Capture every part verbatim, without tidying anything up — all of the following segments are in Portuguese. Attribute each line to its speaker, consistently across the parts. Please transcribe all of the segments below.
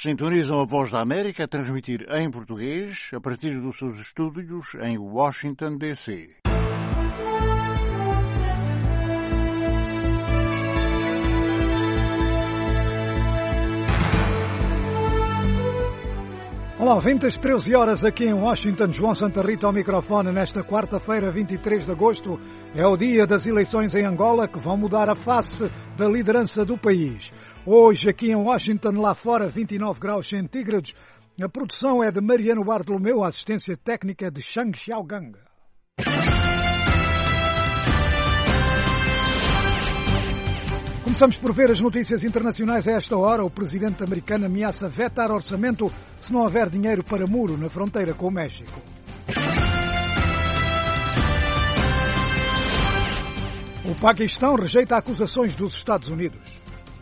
Speaker 1: Sintonizam a Voz da América a transmitir em português a partir dos seus estúdios em Washington, D C
Speaker 2: Olá, ouvintes, treze horas aqui em Washington, João Santa Rita ao microfone nesta quarta-feira, vinte e três de agosto. É o dia das eleições em Angola que vão mudar a face da liderança do país. Hoje, aqui em Washington, lá fora, vinte e nove graus centígrados. A produção é de Mariano Bartolomeu, a assistência técnica de Shang Xiaogang. Começamos por ver as notícias internacionais a esta hora. O presidente americano ameaça vetar orçamento se não houver dinheiro para muro na fronteira com o México. O Paquistão rejeita acusações dos Estados Unidos.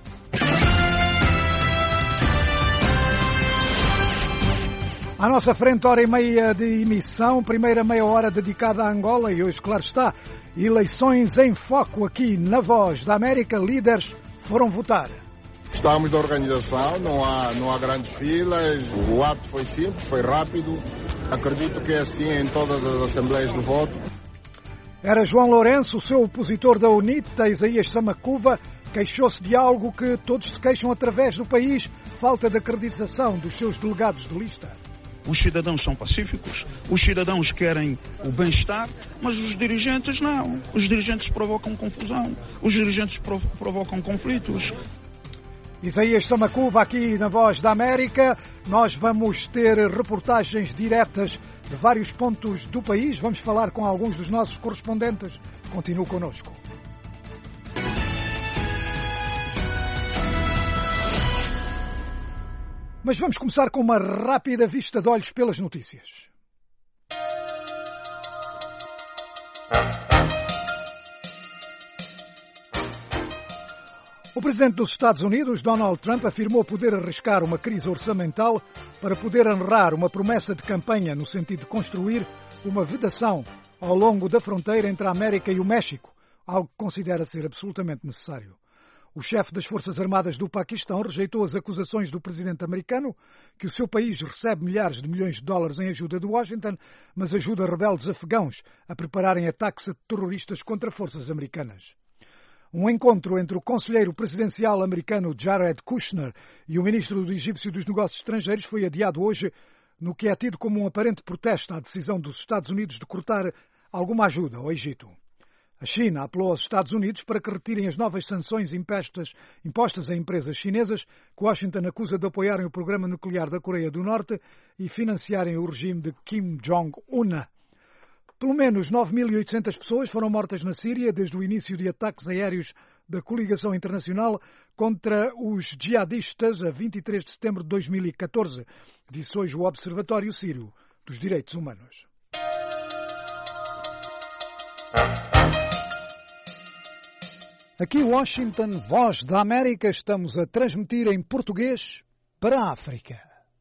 Speaker 2: À nossa frente, hora e meia de emissão, primeira meia hora dedicada a Angola e hoje, claro está, eleições em foco aqui na Voz da América. Líderes foram votar.
Speaker 3: Estamos da organização, não há, não há grandes filas, o ato foi simples, foi rápido. Acredito que é assim em todas as assembleias do voto.
Speaker 2: Era João Lourenço, o seu opositor da UNITA, Isaías Samacuva, queixou-se de algo que todos se queixam através do país, falta de acreditação dos seus delegados de lista.
Speaker 4: Os cidadãos são pacíficos, os cidadãos querem o bem-estar, mas os dirigentes não. Os dirigentes provocam confusão, os dirigentes provocam conflitos.
Speaker 2: Isaías Samacuva aqui na Voz da América. Nós vamos ter reportagens diretas de vários pontos do país. Vamos falar com alguns dos nossos correspondentes. Continue connosco. Mas vamos começar com uma rápida vista de olhos pelas notícias. O presidente dos Estados Unidos, Donald Trump, afirmou poder arriscar uma crise orçamental para poder honrar uma promessa de campanha no sentido de construir uma vedação ao longo da fronteira entre a América e o México, algo que considera ser absolutamente necessário. O chefe das Forças Armadas do Paquistão rejeitou as acusações do presidente americano que o seu país recebe milhares de milhões de dólares em ajuda de Washington, mas ajuda rebeldes afegãos a prepararem ataques terroristas contra forças americanas. Um encontro entre o conselheiro presidencial americano Jared Kushner e o ministro do egípcio dos Negócios Estrangeiros foi adiado hoje no que é tido como um aparente protesto à decisão dos Estados Unidos de cortar alguma ajuda ao Egito. A China apelou aos Estados Unidos para que retirem as novas sanções impostas, impostas a empresas chinesas que Washington acusa de apoiarem o programa nuclear da Coreia do Norte e financiarem o regime de Kim Jong-un. Pelo menos nove mil e oitocentas pessoas foram mortas na Síria desde o início de ataques aéreos da coligação internacional contra os jihadistas a vinte e três de setembro de dois mil e catorze, disse hoje o Observatório Sírio dos Direitos Humanos. Aqui Washington, Voz da América, estamos a transmitir em português para a África.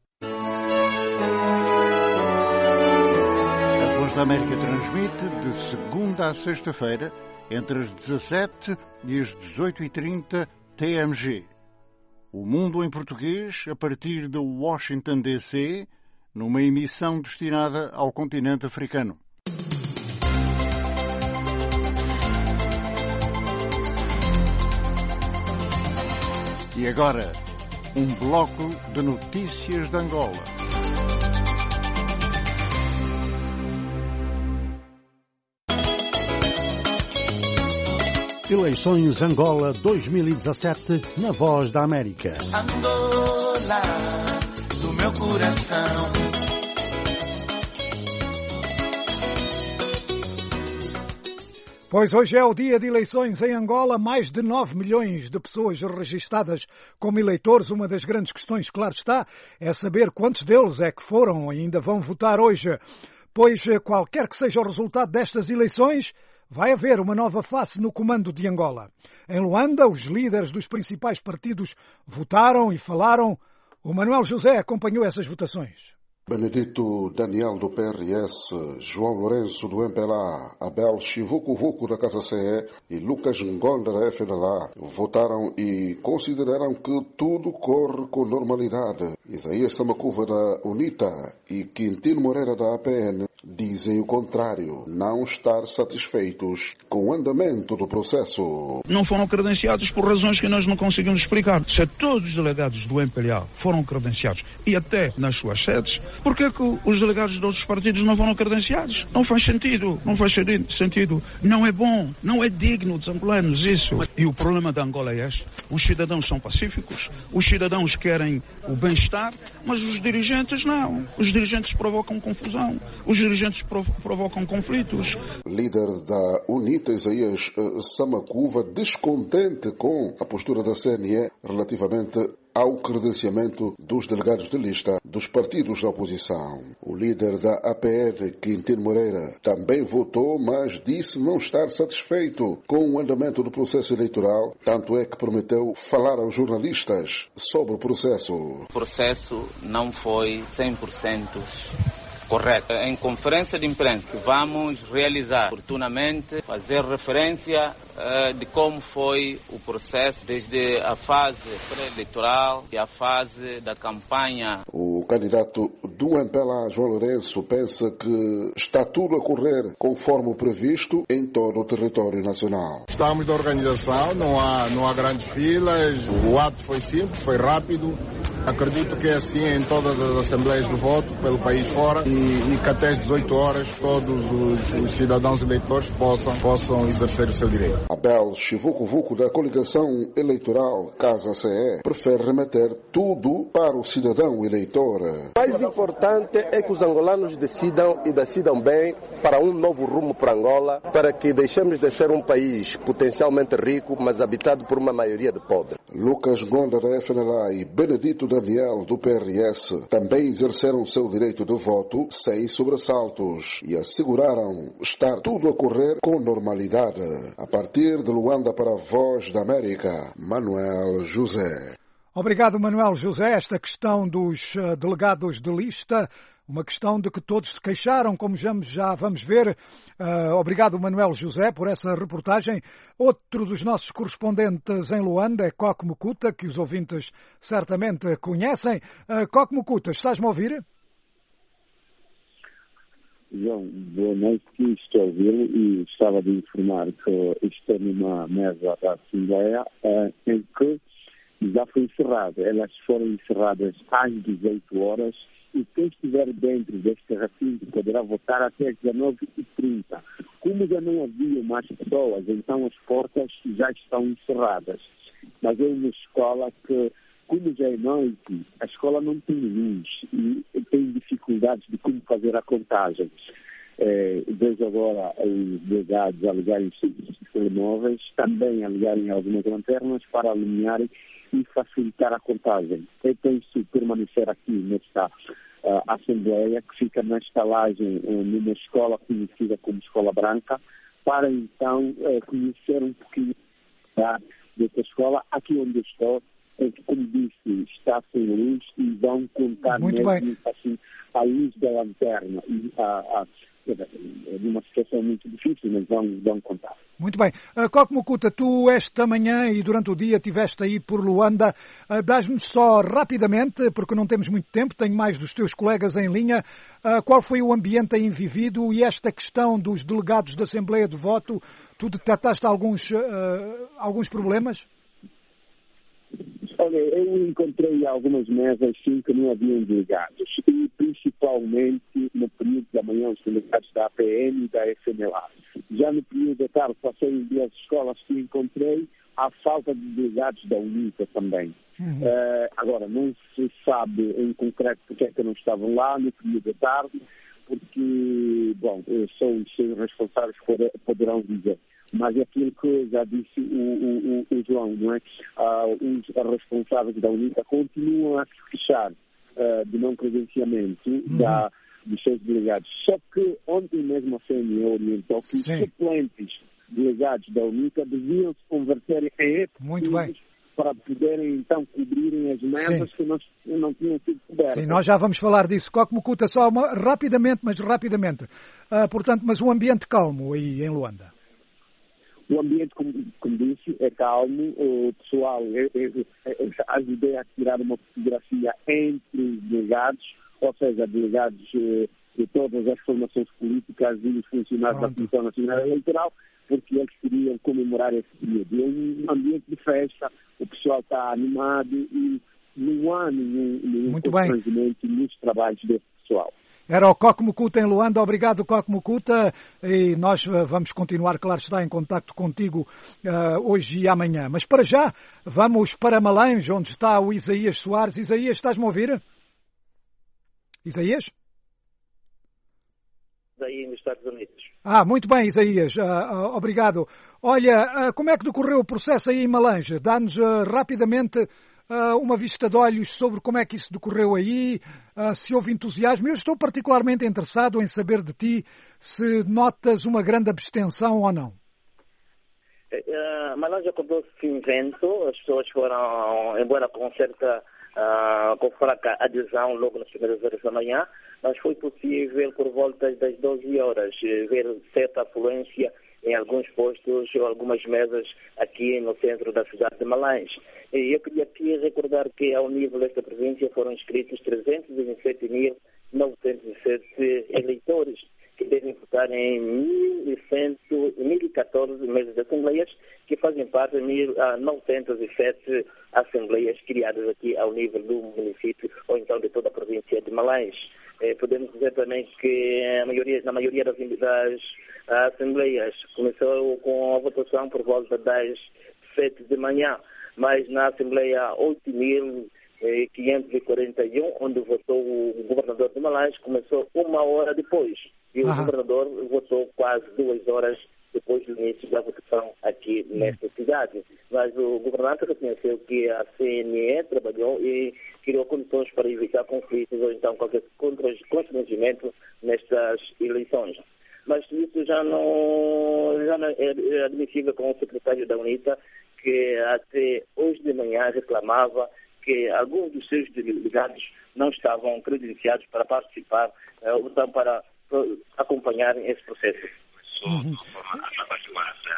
Speaker 1: A Voz da América transmite de segunda a sexta-feira, entre as dezassete e as dezoito e trinta T M G. O Mundo em Português, a partir de Washington, D C, numa emissão destinada ao continente africano. E agora, um bloco de notícias de Angola.
Speaker 5: Eleições Angola dois mil e dezassete na Voz da América.
Speaker 6: Angola, do meu coração.
Speaker 2: Pois hoje é o dia de eleições em Angola, mais de nove milhões de pessoas registadas como eleitores. Uma das grandes questões, claro está, é saber quantos deles é que foram e ainda vão votar hoje. Pois qualquer que seja o resultado destas eleições, vai haver uma nova face no comando de Angola. Em Luanda, os líderes dos principais partidos votaram e falaram. O Manuel José acompanhou essas votações.
Speaker 7: Benedito Daniel do P R S, João Lourenço do M P L A, Abel Chivuco-Vuco da Casa C E e Lucas Ngonda da F N L A votaram e consideraram que tudo corre com normalidade. Isaías Samacuva da UNITA e Quintino Moreira da A P N dizem o contrário, não estar satisfeitos com o andamento do processo.
Speaker 4: Não foram credenciados por razões que nós não conseguimos explicar. Se todos os delegados do M P L A foram credenciados e até nas suas sedes, por que que os delegados de outros partidos não foram credenciados? Não faz sentido, não faz sentido. Não é bom, não é digno dos angolanos isso. E o problema da Angola é este. Os cidadãos são pacíficos, os cidadãos querem o bem-estar, mas os dirigentes não. Os dirigentes provocam confusão, os dirigentes provocam conflitos.
Speaker 7: Líder da UNITA, Isaías Samacuva, descontente com a postura da C N E relativamente ao credenciamento dos delegados de lista dos partidos da oposição. O líder da A P N, Quintino Moreira, também votou, mas disse não estar satisfeito com o andamento do processo eleitoral, tanto é que prometeu falar aos jornalistas sobre o processo.
Speaker 8: O processo não foi cem por cento correto. Em conferência de imprensa que vamos realizar oportunamente, fazer referência uh, de como foi o processo desde a fase pré-eleitoral e a fase da campanha.
Speaker 7: O candidato do M P L A, João Lourenço, pensa que está tudo a correr conforme o previsto em todo o território nacional.
Speaker 3: Estamos da organização, não há, não há grandes filas, o ato foi simples, foi rápido. Acredito que é assim em todas as assembleias de voto pelo país fora e, e que até às dezoito horas todos os, os cidadãos eleitores possam, possam exercer o seu direito.
Speaker 7: Abel Chivuco-Vuco da coligação eleitoral Casa C E prefere remeter tudo para o cidadão eleitor.
Speaker 9: O mais importante é que os angolanos decidam e decidam bem para um novo rumo para Angola, para que deixemos de ser um país potencialmente rico, mas habitado por uma maioria de pobres.
Speaker 7: Lucas Gonda da F N L A e Benedito Daniel do P R S também exerceram seu direito de voto sem sobressaltos e asseguraram estar tudo a correr com normalidade. A partir de Luanda para a Voz da América, Manuel José.
Speaker 2: Obrigado, Manuel José. Esta questão dos uh, delegados de lista, uma questão de que todos se queixaram, como já, já vamos ver. Uh, obrigado, Manuel José, por essa reportagem. Outro dos nossos correspondentes em Luanda é Coque Mukuta, que os ouvintes certamente conhecem. Uh, Coque Mukuta, estás-me a ouvir?
Speaker 10: João, boa noite, estou a ouvi-lo e estava de informar que estou numa mesa da Assembleia uh, em que já foi encerrada. Elas foram encerradas às dezoito horas e quem estiver dentro deste recinto poderá votar até às dezenove e trinta. Como já não havia mais pessoas, então as portas já estão encerradas. Mas é uma escola que, como já é noite, a escola não tem luz e tem dificuldades de como fazer a contagem. É, vejo agora os delegados a ligarem os telemóveis, também a ligarem algumas lanternas para iluminarem e facilitar a contagem. Eu penso permanecer aqui nesta uh, Assembleia, que fica na estalagem uh, numa escola conhecida como Escola Branca, para então uh, conhecer um pouquinho tá, desta escola. Aqui onde eu estou, é que, como disse, está sem luz e vão contar
Speaker 2: Muito
Speaker 10: mesmo assim, a luz da lanterna. E a, a, é de uma situação muito difícil, mas vão, vão contar.
Speaker 2: Muito bem. Uh, Coque Mukuta, tu esta manhã e durante o dia estiveste aí por Luanda. Uh, Dás-nos só rapidamente, porque não temos muito tempo, tenho mais dos teus colegas em linha, uh, qual foi o ambiente aí vivido e esta questão dos delegados da Assembleia de Voto, tu detectaste alguns, uh, alguns problemas?
Speaker 10: Olha, eu encontrei algumas mesas sim que não haviam delegados, e principalmente no período da manhã os delegados da A P N e da F N L A. Já no período da tarde, passei em duas escolas que encontrei a falta de delegados da UNITA também. Uhum. Uh, agora, não se sabe em concreto porque é que não estavam lá no período da tarde, porque, bom, só os seus responsáveis poderão dizer. Mas é aquilo que já disse o, o, o João, não é? Uh, os responsáveis da UNITA continuam a se queixar uh, de não credenciamento uhum. da, dos seus delegados. Só que ontem mesmo a C N E orientou que os suplentes delegados da UNITA deviam se converter em efetivos para poderem então cobrirem as mesas Sim. que não, não tinham sido cobertas.
Speaker 2: Sim, nós já vamos falar disso. Coque Mukuta, só uma, rapidamente, mas rapidamente. Uh, portanto, mas um ambiente calmo aí em Luanda.
Speaker 10: O ambiente, como, como disse, é calmo. O pessoal, eu, eu, eu ajudei a tirar uma fotografia entre os delegados, ou seja, delegados eh, de todas as formações políticas e os funcionários Pronto. da Comissão Nacional Eleitoral, porque eles queriam comemorar esse período. É um ambiente de festa, o pessoal está animado e não há nenhum, nenhum constrangimento nos trabalhos desse pessoal.
Speaker 2: Era o Coque Mukuta em Luanda. Obrigado, Coque Mukuta. E nós vamos continuar, claro está, em contacto contigo uh, hoje e amanhã. Mas para já, vamos para Malange, onde está o Isaías Soares. Isaías, estás-me a ouvir? Isaías?
Speaker 11: Aí nos Estados Unidos.
Speaker 2: Ah, muito bem, Isaías. Uh, uh, obrigado. Olha, uh, como é que decorreu o processo aí em Malange? Dá-nos uh, rapidamente uh, uma vista de olhos sobre como é que isso decorreu aí, uh, se houve entusiasmo. Eu estou particularmente interessado em saber de ti se notas uma grande abstenção ou não.
Speaker 11: Uh, Malange acordou-se cinzento, as pessoas foram embora com certa Uh, com fraca adesão logo nas primeiras horas da manhã, mas foi possível por volta das doze horas ver certa afluência em alguns postos ou algumas mesas aqui no centro da cidade de Malange. E eu queria aqui recordar que ao nível desta província foram inscritos trezentos e vinte e sete mil novecentos e sete eleitores que devem votar em mil e catorze mesas de assembleias que fazem parte de mil novecentos e sete assembleias criadas aqui ao nível do município ou então de toda a província de Malange. Eh, podemos dizer também que a maioria, na maioria das, das assembleias começou com a votação por volta das sete de manhã, mas na Assembleia oito mil quinhentos e quarenta e um, onde votou o governador de Malange, começou uma hora depois. E o Aham. governador votou quase duas horas depois do início da votação aqui nesta cidade. Mas o governante reconheceu que a C N E trabalhou e criou condições para evitar conflitos ou então qualquer constrangimento nestas eleições. Mas isso já não, já não é admissível com o secretário da UNITA, que até hoje de manhã reclamava que alguns dos seus delegados não estavam credenciados para participar ou então para acompanhar esse processo.
Speaker 12: Uhum. De forma atabalhoada,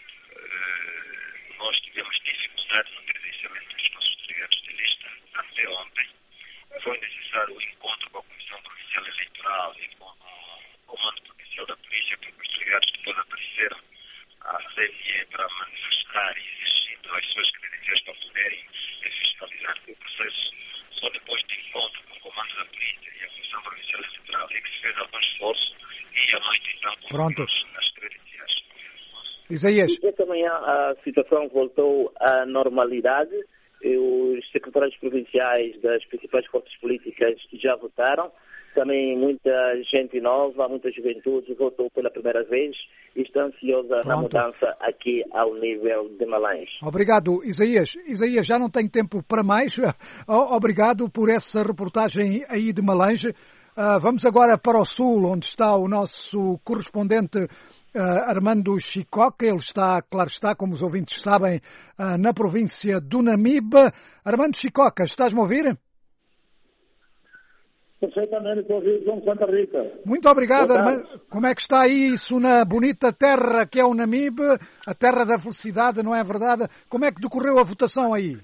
Speaker 12: uh, nós tivemos dificuldade no credenciamento dos nossos delegados de lista até ontem. Foi necessário o encontro com a Comissão Provincial Eleitoral e com o Comando Provincial da Polícia, porque os delegados depois apareceram à C N E para manifestar e exigindo as suas credenciais para poderem fiscalizar o processo. Só depois de encontro com o Comando da Polícia e a Comissão Provincial Eleitoral é que se fez algum esforço e à noite então
Speaker 2: Pronto.
Speaker 12: as credenciais.
Speaker 2: Isaías.
Speaker 11: E esta manhã a situação voltou à normalidade. Os secretários provinciais das principais forças políticas já votaram. Também muita gente nova, muita juventude votou pela primeira vez e está ansiosa Pronto. na mudança aqui ao nível de Malange.
Speaker 2: Obrigado, Isaías. Isaías, já não tenho tempo para mais. Obrigado por essa reportagem aí de Malange. Uh, vamos agora para o sul, onde está o nosso correspondente uh, Armando Chicoca. Ele está, claro está, como os ouvintes sabem, uh, na província do Namibe. Armando Chicoca, estás-me a ouvir?
Speaker 13: Perfeitamente, estou a ouvir, João Santa Rita.
Speaker 2: Muito obrigado, Armando. Como é que está aí isso na bonita terra que é o Namibe, a terra da felicidade, não é verdade? Como é que decorreu a votação aí?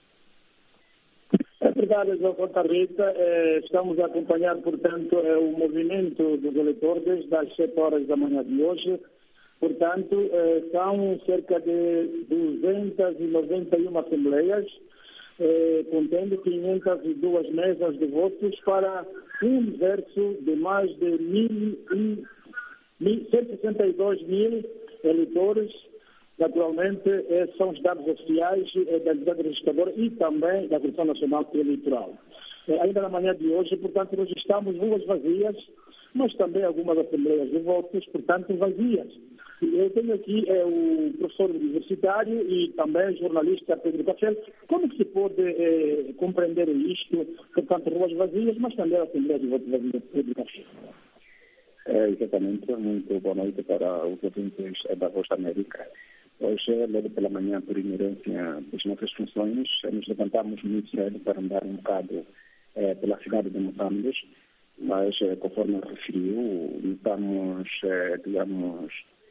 Speaker 13: É verdade, João Santa Rita. Eh, estamos a acompanhar, portanto, eh, o movimento dos eleitores desde as sete horas da manhã de hoje. Portanto, eh, são cerca de duzentas e noventa e uma assembleias, eh, contendo quinhentas e duas mesas de votos para um universo de mais de mil e cento e sessenta e dois mil eleitores. Naturalmente, esses são os dados oficiais da entidade registradora e também da Comissão Nacional Eleitoral. Ainda na manhã de hoje, portanto, nós estamos ruas vazias, mas também algumas assembleias de votos, portanto, vazias. Eu tenho aqui é, o professor universitário e também jornalista Pedro Café. Como que se pode é, compreender isto? Portanto, ruas vazias, mas também assembleias de votos vazias, Pedro Café.
Speaker 10: É, exatamente. Muito boa noite para os ouvintes da Voz da América. Hoje, logo pela manhã, por inerência das nossas funções, nos levantamos muito cedo para andar um bocado eh, pela cidade de Moçambique, mas, eh, conforme referiu, notamos, eh, digamos,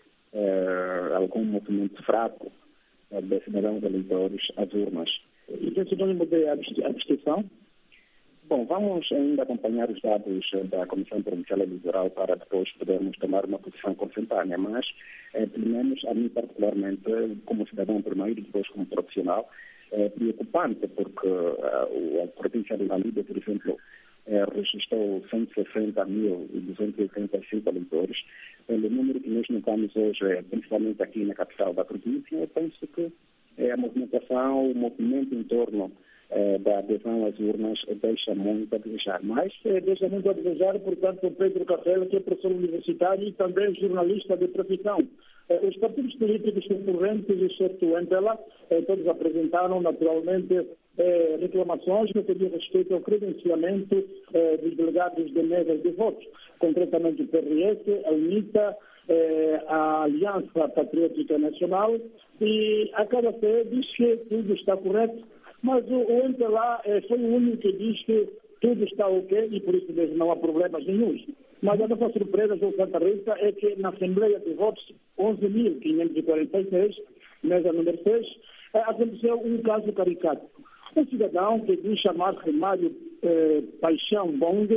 Speaker 10: eh, algum movimento fraco eh, de cidadãos eleitores às urnas.
Speaker 13: E tem sinônimo de abstenção?
Speaker 10: Bom, vamos ainda acompanhar os dados da Comissão Provincial Eleitoral para depois podermos tomar uma posição consentânea, mas, eh, pelo menos a mim particularmente, como cidadão primeiro e depois como profissional, é preocupante porque uh, a província de Namíbia, por exemplo, eh, registrou cento e sessenta mil e duzentos e oitenta e cinco eleitores. Pelo número que nós notamos hoje, principalmente aqui na capital da província, eu penso que eh, a movimentação, o movimento em torno Eh, da adesão às urnas deixa muito a desejar.
Speaker 13: Mas eh, deixa muito a desejar, portanto, o Pedro Café, que é professor universitário e também jornalista de profissão. Eh, os partidos políticos concorrentes, exceto o M P L A, eh, todos apresentaram naturalmente eh, reclamações no que diz respeito ao credenciamento eh, dos delegados de mesas de votos, concretamente o P R S, a UNITA, eh, a Aliança Patriótica Nacional, e a K D C diz que tudo está correto. Mas o, o M P L A eh, foi o único que diz que tudo está ok e por isso mesmo não há problemas nenhum. Mas a nossa surpresa, João Santa Rita, é que na Assembleia de Votos onze mil quinhentos e quarenta e seis, mesa número seis, eh, aconteceu um caso caricato. Um cidadão que diz chamar-se Mário eh, Paixão Bong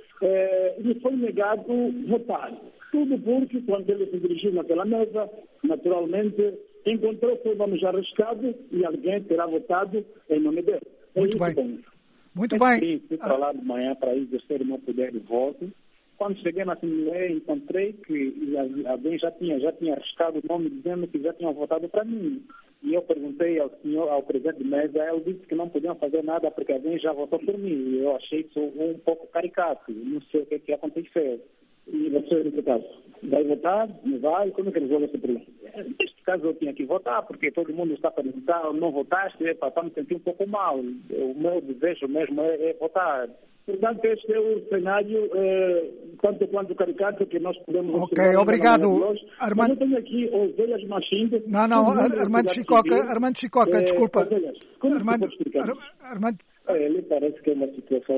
Speaker 13: eh, lhe foi negado votar. Tudo porque, quando ele se dirigiu naquela mesa, naturalmente encontrou que vamos arriscado e alguém terá votado em nome dele.
Speaker 2: Muito
Speaker 13: é
Speaker 2: bem.
Speaker 13: Bom.
Speaker 2: Muito bem.
Speaker 10: Fui para lá de manhã para exercer o meu poder de voto. Quando cheguei na Assembleia, encontrei que alguém já tinha, já tinha arriscado o nome dizendo que já tinham votado para mim. E eu perguntei ao senhor, ao presidente de mesa, ele disse que não podiam fazer nada porque alguém já votou por mim. E eu achei isso um pouco caricato. Não sei o que, que aconteceu.
Speaker 13: E você, nesse caso, vai votar? Não vai? Como é que resolve esse problema?
Speaker 10: Neste caso eu tinha que votar, porque todo mundo está a perguntar, não votaste, é, para me sentir um pouco mal. O meu desejo mesmo é, é votar.
Speaker 13: Portanto, este é o cenário, eh, tanto quanto caricato, que nós podemos...
Speaker 2: Ok, obrigado,
Speaker 13: Armando. Eu tenho aqui Ovelhas Machinde...
Speaker 2: Não, não, Armando Chicoca, Armando Chicoca,
Speaker 13: eh,
Speaker 2: desculpa.
Speaker 13: Ovelhas, como
Speaker 2: Armando,
Speaker 13: se pode explicar?
Speaker 2: Armando...
Speaker 10: É, me parece que é uma situação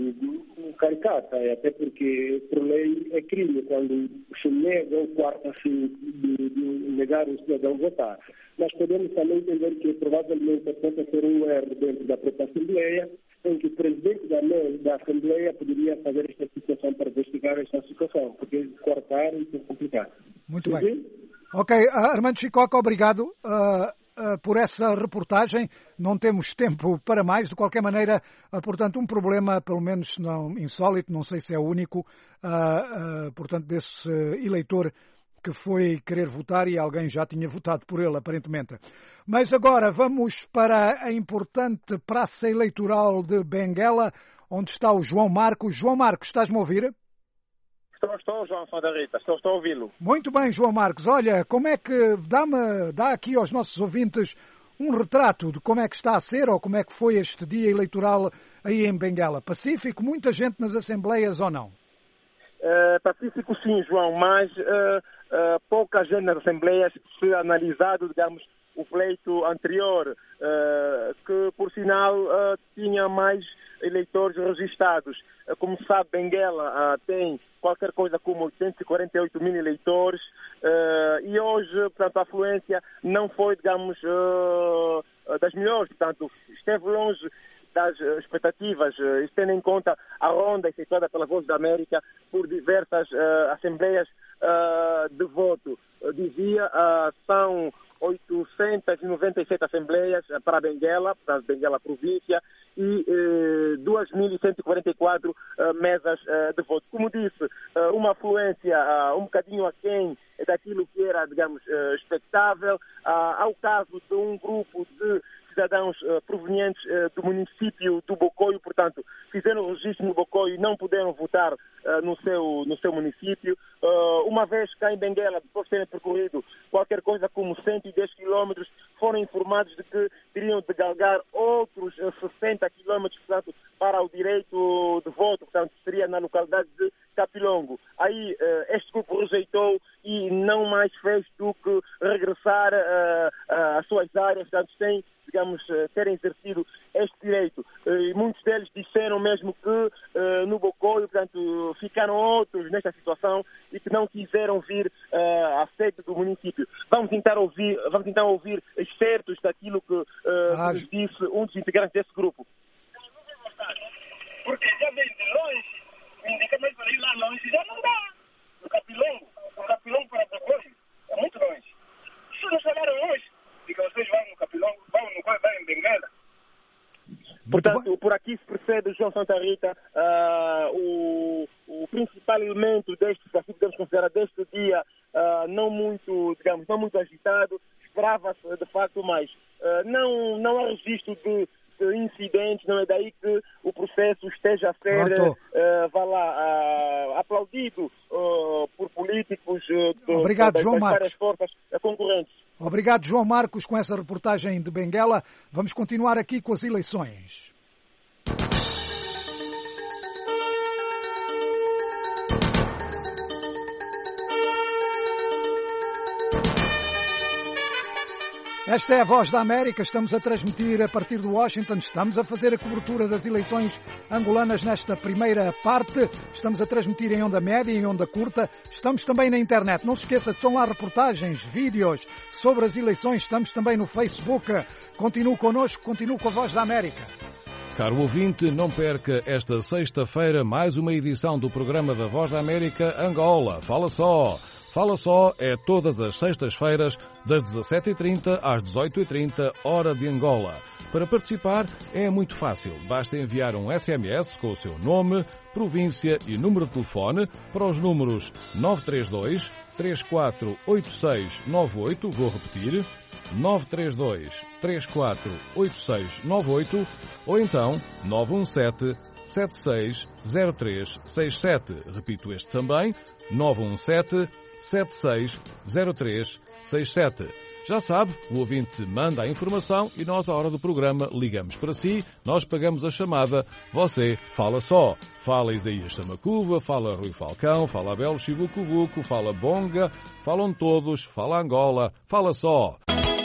Speaker 10: muito caricata, até porque por lei é crime quando se nega ou quarta-se de, de negar o cidadão votar. Mas podemos também entender que provavelmente possa ser um erro dentro da própria Assembleia, em que o presidente da, da Assembleia poderia fazer esta situação para investigar esta situação, porque cortar é muito complicado.
Speaker 2: Muito bem. bem. Ok, Armando Chicoca, obrigado. Uh... Uh, por essa reportagem. Não temos tempo para mais. De qualquer maneira, uh, portanto, um problema, pelo menos não insólito, não sei se é único, uh, uh, portanto, desse uh, eleitor que foi querer votar e alguém já tinha votado por ele, aparentemente. Mas agora vamos para a importante praça eleitoral de Benguela, onde está o João Marcos. João Marcos, estás-me a ouvir?
Speaker 14: Estou, estou, João Santa Rita, estou, estou a ouvi-lo.
Speaker 2: Muito bem, João Marcos. Olha, como é que dá-me, dá aqui aos nossos ouvintes um retrato de como é que está a ser ou como é que foi este dia eleitoral aí em Benguela? Pacífico? Muita gente nas assembleias ou não?
Speaker 14: Uh, pacífico sim, João, mas uh, uh, pouca gente nas assembleias, se analisado, digamos, o pleito anterior, uh, que por sinal uh, tinha mais eleitores registados. Uh, como se sabe, Benguela uh, tem qualquer coisa como oitocentos e quarenta e oito mil eleitores uh, e hoje, portanto, a afluência não foi, digamos, uh, das melhores, portanto, esteve longe das expectativas, uh, tendo em conta a ronda efetuada pela Voz da América por diversas uh, assembleias uh, de voto. Eu dizia, uh, são oitocentas e noventa e sete assembleias para Benguela, para Benguela província, e eh, duas mil cento e quarenta e quatro eh, mesas eh, de voto. Como disse, eh, uma afluência uh, um bocadinho aquém daquilo que era, digamos, uh, expectável. Uh, ao caso de um grupo de cidadãos uh, provenientes uh, do município do Bocoio, portanto, fizeram o registro no Bocoio e não puderam votar uh, no, seu, no seu município. Uh, uma vez cá em Benguela, depois de terem percorrido qualquer coisa como cento e dez quilômetros, foram informados de que teriam de galgar outros uh, sessenta quilômetros, portanto, para o direito de voto, portanto, seria na localidade de Capilongo. Aí uh, este grupo rejeitou e não mais fez do que regressar uh, às suas áreas, portanto, sem, digamos, uh, terem exercido este direito. Uh, e muitos deles disseram mesmo que uh, no Bocoio, portanto, ficaram outros nesta situação e que não quiseram vir uh, à sede do município. Vamos tentar ouvir, vamos tentar ouvir excertos daquilo que uh, ah, nos disse um dos integrantes desse grupo.
Speaker 15: Porque já vem de longe, me indica mais para ir lá longe, já não dá. O Capilongo, o Capilongo para Bocoio, é muito longe. Se nos falaram hoje, de que vocês vão no Capilongo, vão no Bocoio, vão em Benguela.
Speaker 14: Portanto, por aqui se percebe, João Santa Rita, uh, o, o principal elemento deste, se assim podemos considerar, deste dia uh, não muito, digamos, não muito agitado, esperava-se de facto mais. Uh, não, não há registro de incidentes, não é daí que o processo esteja a ser uh, vá lá, uh, aplaudido uh, por políticos uh, de,
Speaker 2: Obrigado,
Speaker 14: das,
Speaker 2: João
Speaker 14: das
Speaker 2: Marcos.
Speaker 14: várias forças concorrentes.
Speaker 2: Obrigado, João Marcos, com essa reportagem de Benguela. Vamos continuar aqui com as eleições. Esta é a Voz da América, estamos a transmitir a partir de Washington, estamos a fazer a cobertura das eleições angolanas nesta primeira parte, estamos a transmitir em onda média e em onda curta, estamos também na internet, não se esqueça que são lá reportagens, vídeos sobre as eleições, estamos também no Facebook, continue connosco, continue com a Voz da América.
Speaker 16: Caro ouvinte, não perca esta sexta-feira mais uma edição do programa da Voz da América Angola, fala só! Fala Só é todas as sextas-feiras, das dezassete e trinta às dezoito e trinta, hora de Angola. Para participar é muito fácil. Basta enviar um S M S com o seu nome, província e número de telefone para os números nove três dois, três quatro oito seis nove oito, vou repetir, nove três dois, três quatro oito seis nove oito, ou então nove um sete, sete seis zero três seis sete. Repito este também, nove um sete, sete seis zero três seis sete. Já sabe, o ouvinte manda a informação e nós, à hora do programa, ligamos para si, nós pagamos a chamada, você fala só. Fala Isaías Samacuva, fala Rui Falcão, fala Abel Chivucovuco, fala Bonga, falam todos, fala Angola, fala só.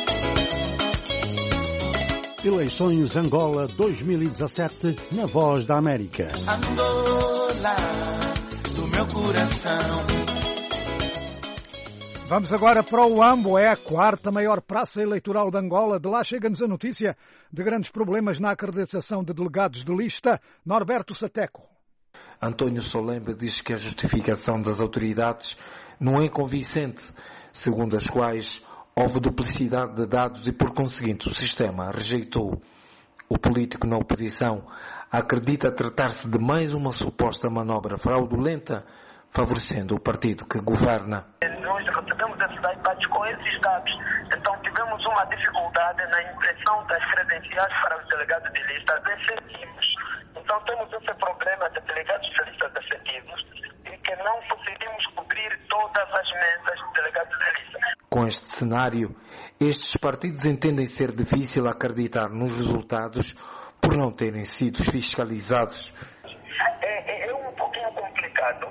Speaker 5: Eleições Angola dois mil e dezassete na Voz da América.
Speaker 6: Angola, do meu coração.
Speaker 2: Vamos agora para o Huambo, é a quarta maior praça eleitoral de Angola. De lá chega-nos a notícia de grandes problemas na acreditação de delegados de lista. Norberto Sateco.
Speaker 17: António Solembe diz que a justificação das autoridades não é convincente, segundo as quais houve duplicidade de dados e, por conseguinte, o sistema rejeitou. O político na oposição acredita tratar-se de mais uma suposta manobra fraudulenta, favorecendo o partido que governa.
Speaker 18: Nós recebemos esses dados com esses dados, então tivemos uma dificuldade na impressão das credenciais para os delegados de lista efetivos. Então temos esse problema de delegados de lista efetivos e que não conseguimos cobrir todas as mesas de delegados de lista.
Speaker 17: Com este cenário, estes partidos entendem ser difícil acreditar nos resultados por não terem sido fiscalizados.
Speaker 18: É, é, é um pouquinho complicado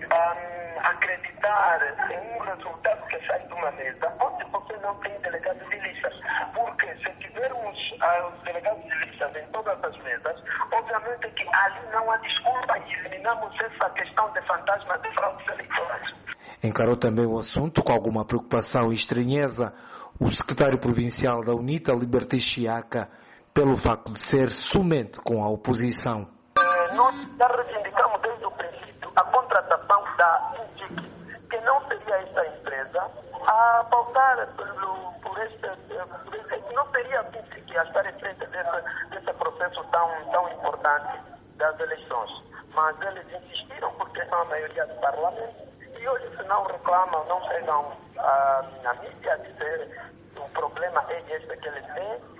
Speaker 18: um, acreditar em um resultado que sai de uma mesa onde você não tem delegados de lista. Porque se tivermos uh, os delegados de lista em todas as mesas, obviamente que ali não há desculpa e eliminamos essa questão de fantasma de fraudes eleitorais.
Speaker 17: Encarou também o assunto com alguma preocupação e estranheza o secretário provincial da UNITA, Liberté Chiaca, pelo facto de ser somente com a oposição.
Speaker 18: Uh, nós já reivindicamos desde o princípio a contratação da I N T I C, que não seria esta empresa a pautar pelo, por este, por este, não seria a I N T I C a estar em frente desse, desse processo tão, tão importante das eleições. Mas eles insistiram porque são a maioria do parlamento e hoje, se não reclamam, não chegam à mídia a dizer que o problema é este que eles têm.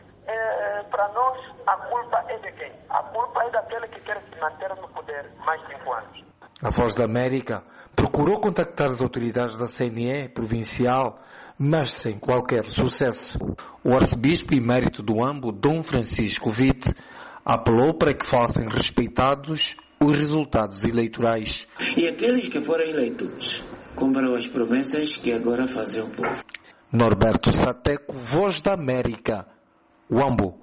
Speaker 18: É, para nós, a culpa é de quem? A culpa é daquele que quer se manter no poder mais cinco anos.
Speaker 17: A Voz da América procurou contactar as autoridades da C N E provincial, mas sem qualquer sucesso. O arcebispo emérito do Huambo, Dom Francisco Witte, apelou para que fossem respeitados os resultados eleitorais.
Speaker 19: E aqueles que foram eleitos cumpriram as promessas que agora fazem o povo.
Speaker 17: Norberto Sateco, Voz da América, Huambo.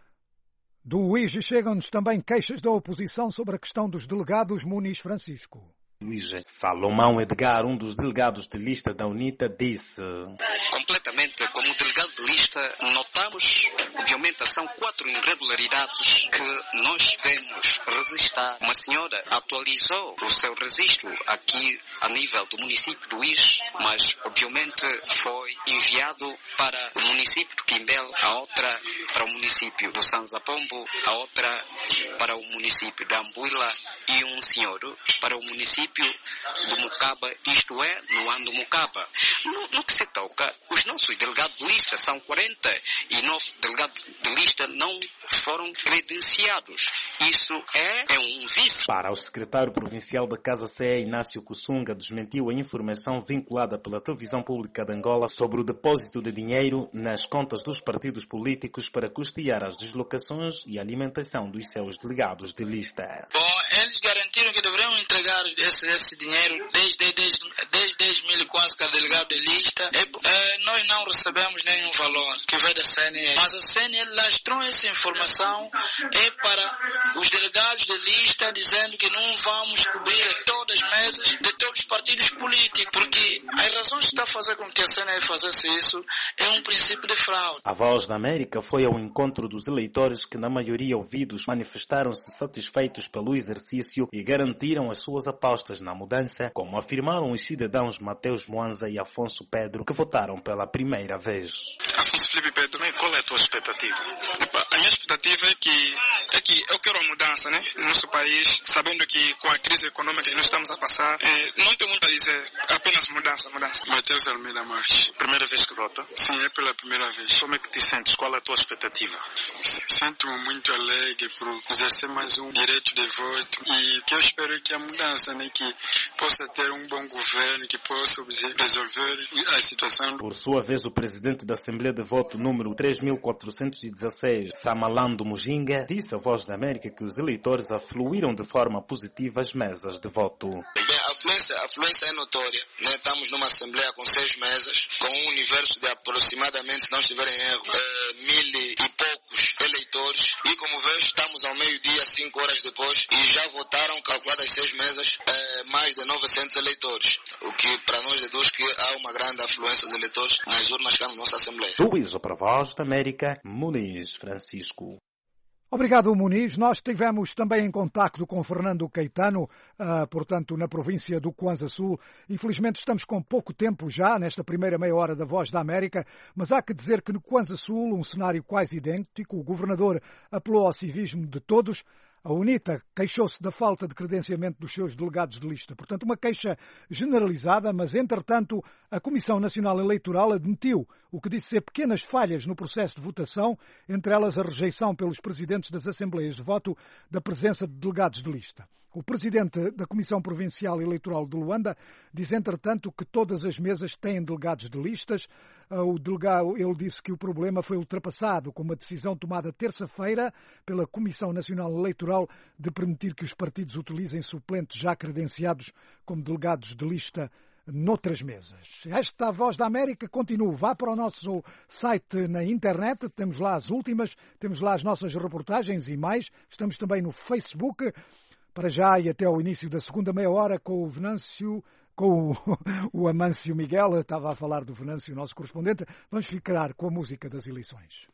Speaker 2: Do Luís chegam-nos também queixas da oposição sobre a questão dos delegados. Muniz Francisco.
Speaker 19: Luís Salomão Edgar, um dos delegados de lista da UNITA, disse:
Speaker 20: completamente, como delegado de lista, notamos, obviamente, são quatro irregularidades que nós temos registrar. Uma senhora atualizou o seu registro aqui a nível do município do Luís, mas, obviamente, foi enviado para o município de Quimbel, a outra para o município do Sanzapombo, a outra para o município de Ambuila e um senhor para o município do Mucaba, isto é, no ano do Mucaba. No, no que se toca, os nossos delegados de lista são quarenta e nove delegados de lista não foram credenciados. Isso é, é um vício.
Speaker 19: Para o secretário provincial da Casa C E, Inácio Kussunga, desmentiu a informação vinculada pela televisão pública de Angola sobre o depósito de dinheiro nas contas dos partidos políticos para custear as deslocações e alimentação dos seus delegados de lista.
Speaker 21: Bom, eles garantiram que deveriam entregar esse, esse dinheiro desde, desde, desde dez mil e quase cada delegado de lista. É, é, nós não recebemos nenhum valor que vem da C N E. Mas a C N E lastrou essa informação é para os delegados de lista, dizendo que não vamos cobrir todas as mesas de todos os partidos políticos, porque as razões que está a fazer com que a C N E fizesse isso é um princípio de fraude.
Speaker 19: A Voz da América foi ao encontro dos eleitores que, na maioria ouvidos, manifestaram-se satisfeitos pelo exercício e garantiram as suas apostas na mudança, como afirmaram os cidadãos Mateus Moanza e Afonso Pedro, que votaram pela primeira vez.
Speaker 22: Afonso Filipe Pedro, qual é a tua expectativa? A minha expectativa é que, é que eu quero a mudança, né? No nosso país, sabendo que com a crise econômica que nós estamos a passar, é, não tem muito a dizer, apenas mudança, mudança. Mateus Almeida Marques. Primeira vez que vota? Sim, é pela primeira vez.
Speaker 19: Como é que te sentes? Qual é a tua expectativa?
Speaker 22: Sinto-me muito alegre por exercer mais um direito de voto e que eu espero que a mudança, né? Que possa ter um bom governo, que possa resolver a situação.
Speaker 19: Por sua vez, o presidente da Assembleia de Voto número três mil quatrocentos e dezesseis, Samalando Mujinga, disse à Voz da América que os eleitores afluíram de forma positiva às mesas de voto.
Speaker 23: Bem, a afluência, a afluência é notória. Né? Estamos numa Assembleia com seis mesas, com um universo de aproximadamente, se não estiver em erro, é, mil e poucos eleitores. E como vejo, estamos ao meio-dia, cinco horas depois, e já votaram, calculadas seis mesas, é, mais de novecentos eleitores. O que para nós deduz que há uma grande afluência dos eleitores nas urnas cá na nossa Assembleia.
Speaker 19: Luís, para a Voz da América, Muniz Francisco.
Speaker 2: Obrigado, Muniz. Nós estivemos também em contacto com Fernando Caetano, uh, portanto, na província do Kwanza Sul. Infelizmente estamos com pouco tempo já, nesta primeira meia hora da Voz da América, mas há que dizer que no Kwanza Sul, um cenário quase idêntico, o governador apelou ao civismo de todos. A UNITA queixou-se da falta de credenciamento dos seus delegados de lista. Portanto, uma queixa generalizada, mas, entretanto, a Comissão Nacional Eleitoral admitiu o que disse ser pequenas falhas no processo de votação, entre elas a rejeição pelos presidentes das Assembleias de Voto da presença de delegados de lista. O presidente da Comissão Provincial Eleitoral de Luanda diz, entretanto, que todas as mesas têm delegados de listas. O delegado, ele disse que o problema foi ultrapassado com uma decisão tomada terça-feira pela Comissão Nacional Eleitoral de permitir que os partidos utilizem suplentes já credenciados como delegados de lista noutras mesas. Esta Voz da América continua. Vá para o nosso site na internet, temos lá as últimas, temos lá as nossas reportagens e mais. Estamos também no Facebook. Para já e até ao início da segunda meia hora com o Venâncio, com o, o Amâncio Miguel, estava a falar do Venâncio, nosso correspondente. Vamos ficar com a música das eleições.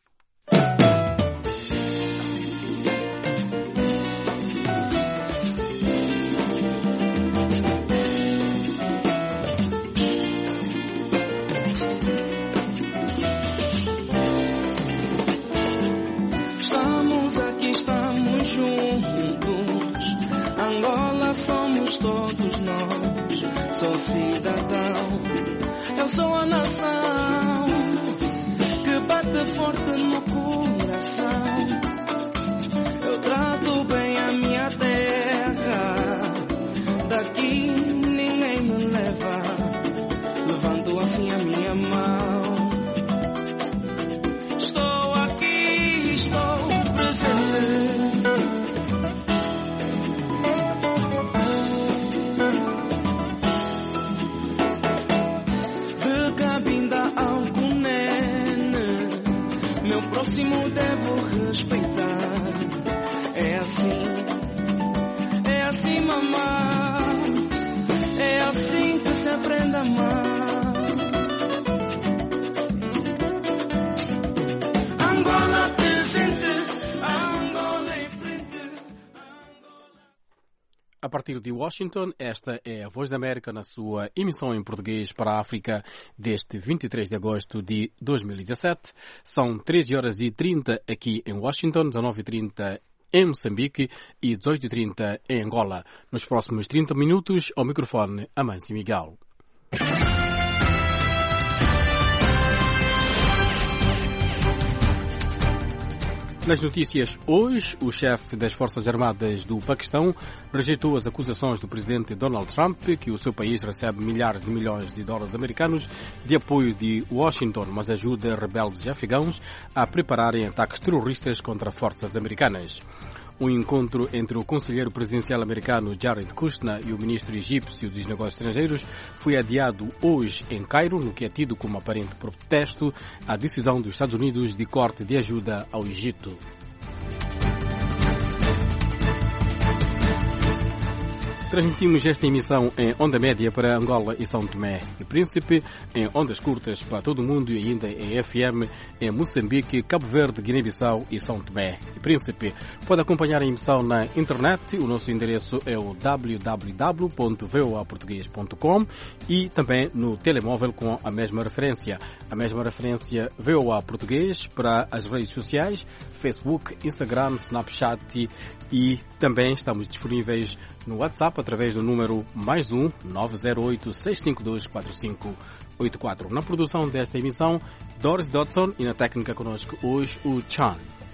Speaker 24: Estamos aqui, estamos juntos. Angola somos todos nós, sou cidadão, eu sou a nação que bate forte no coração. Eu trato bem a minha terra, daqui ninguém me leva, levanto assim a minha mão. Estou aqui, estou presente. Algum de mamar. É assim que se aprende a amar. Angola presente, Angola em frente.
Speaker 1: A partir de Washington, esta é a Voz da América na sua emissão em português para a África deste vinte e três de agosto de dois mil e dezassete. São treze horas e trinta aqui em Washington, dezenove e trinta em Moçambique e dezoito e trinta em Angola. Nos próximos trinta minutos, ao microfone, Amâncio Miguel. Nas notícias hoje, o chefe das Forças Armadas do Paquistão rejeitou as acusações do presidente Donald Trump que o seu país recebe milhares de milhões de dólares americanos de apoio de Washington, mas ajuda rebeldes afegãos a prepararem ataques terroristas contra forças americanas. O encontro entre o conselheiro presidencial americano Jared Kushner e o ministro egípcio dos negócios estrangeiros foi adiado hoje em Cairo, no que é tido como aparente protesto à decisão dos Estados Unidos de corte de ajuda ao Egito. Transmitimos esta emissão em onda média para Angola e São Tomé e Príncipe, em ondas curtas para todo o mundo e ainda em F M em Moçambique, Cabo Verde, Guiné-Bissau e São Tomé e Príncipe. Pode acompanhar a emissão na internet, o nosso endereço é o w w w ponto voa português ponto com e também no telemóvel com a mesma referência. A mesma referência VOA Português para as redes sociais, Facebook, Instagram, Snapchat e também estamos disponíveis no WhatsApp através do número mais um nove zero oito, seis cinco dois, quatro cinco oito quatro. Na produção desta emissão, Doris Dodson e na técnica conosco hoje o Chan.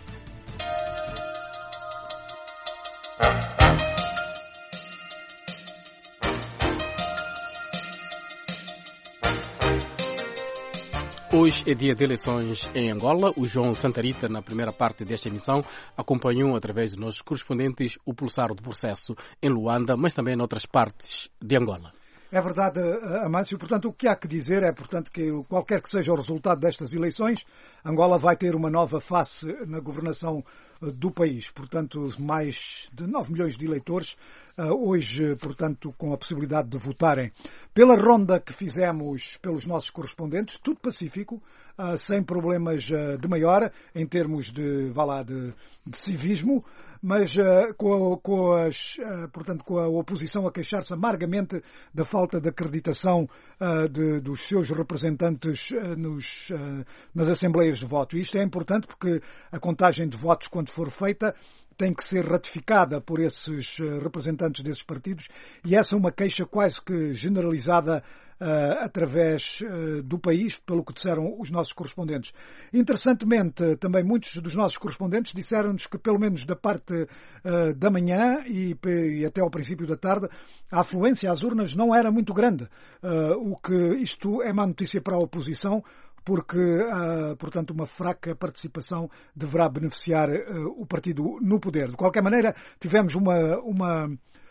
Speaker 1: Hoje é dia de eleições em Angola. O João Santarita, na primeira parte desta emissão, acompanhou através dos nossos correspondentes o pulsar do processo em Luanda, mas também em outras partes de Angola.
Speaker 2: É verdade, Amâncio. Portanto, o que há que dizer é, portanto, que qualquer que seja o resultado destas eleições, Angola vai ter uma nova face na governação do país. Portanto, mais de nove milhões de eleitores hoje, portanto, com a possibilidade de votarem. Pela ronda que fizemos pelos nossos correspondentes, tudo pacífico, sem problemas de maior, em termos de, vá lá, de, de civismo, mas uh, com, a, com, as, uh, portanto, com a oposição a queixar-se amargamente da falta de acreditação uh, de, dos seus representantes uh, nos, uh, nas assembleias de voto. E isto é importante porque a contagem de votos, quando for feita, tem que ser ratificada por esses uh, representantes desses partidos, e essa é uma queixa quase que generalizada Uh, através uh, do país, pelo que disseram os nossos correspondentes. Interessantemente, também muitos dos nossos correspondentes disseram-nos que, pelo menos da parte uh, da manhã e, e até ao princípio da tarde, a afluência às urnas não era muito grande, uh, o que isto é má notícia para a oposição, porque, uh, portanto, uma fraca participação deverá beneficiar uh, o partido no poder. De qualquer maneira, tivemos uma... uma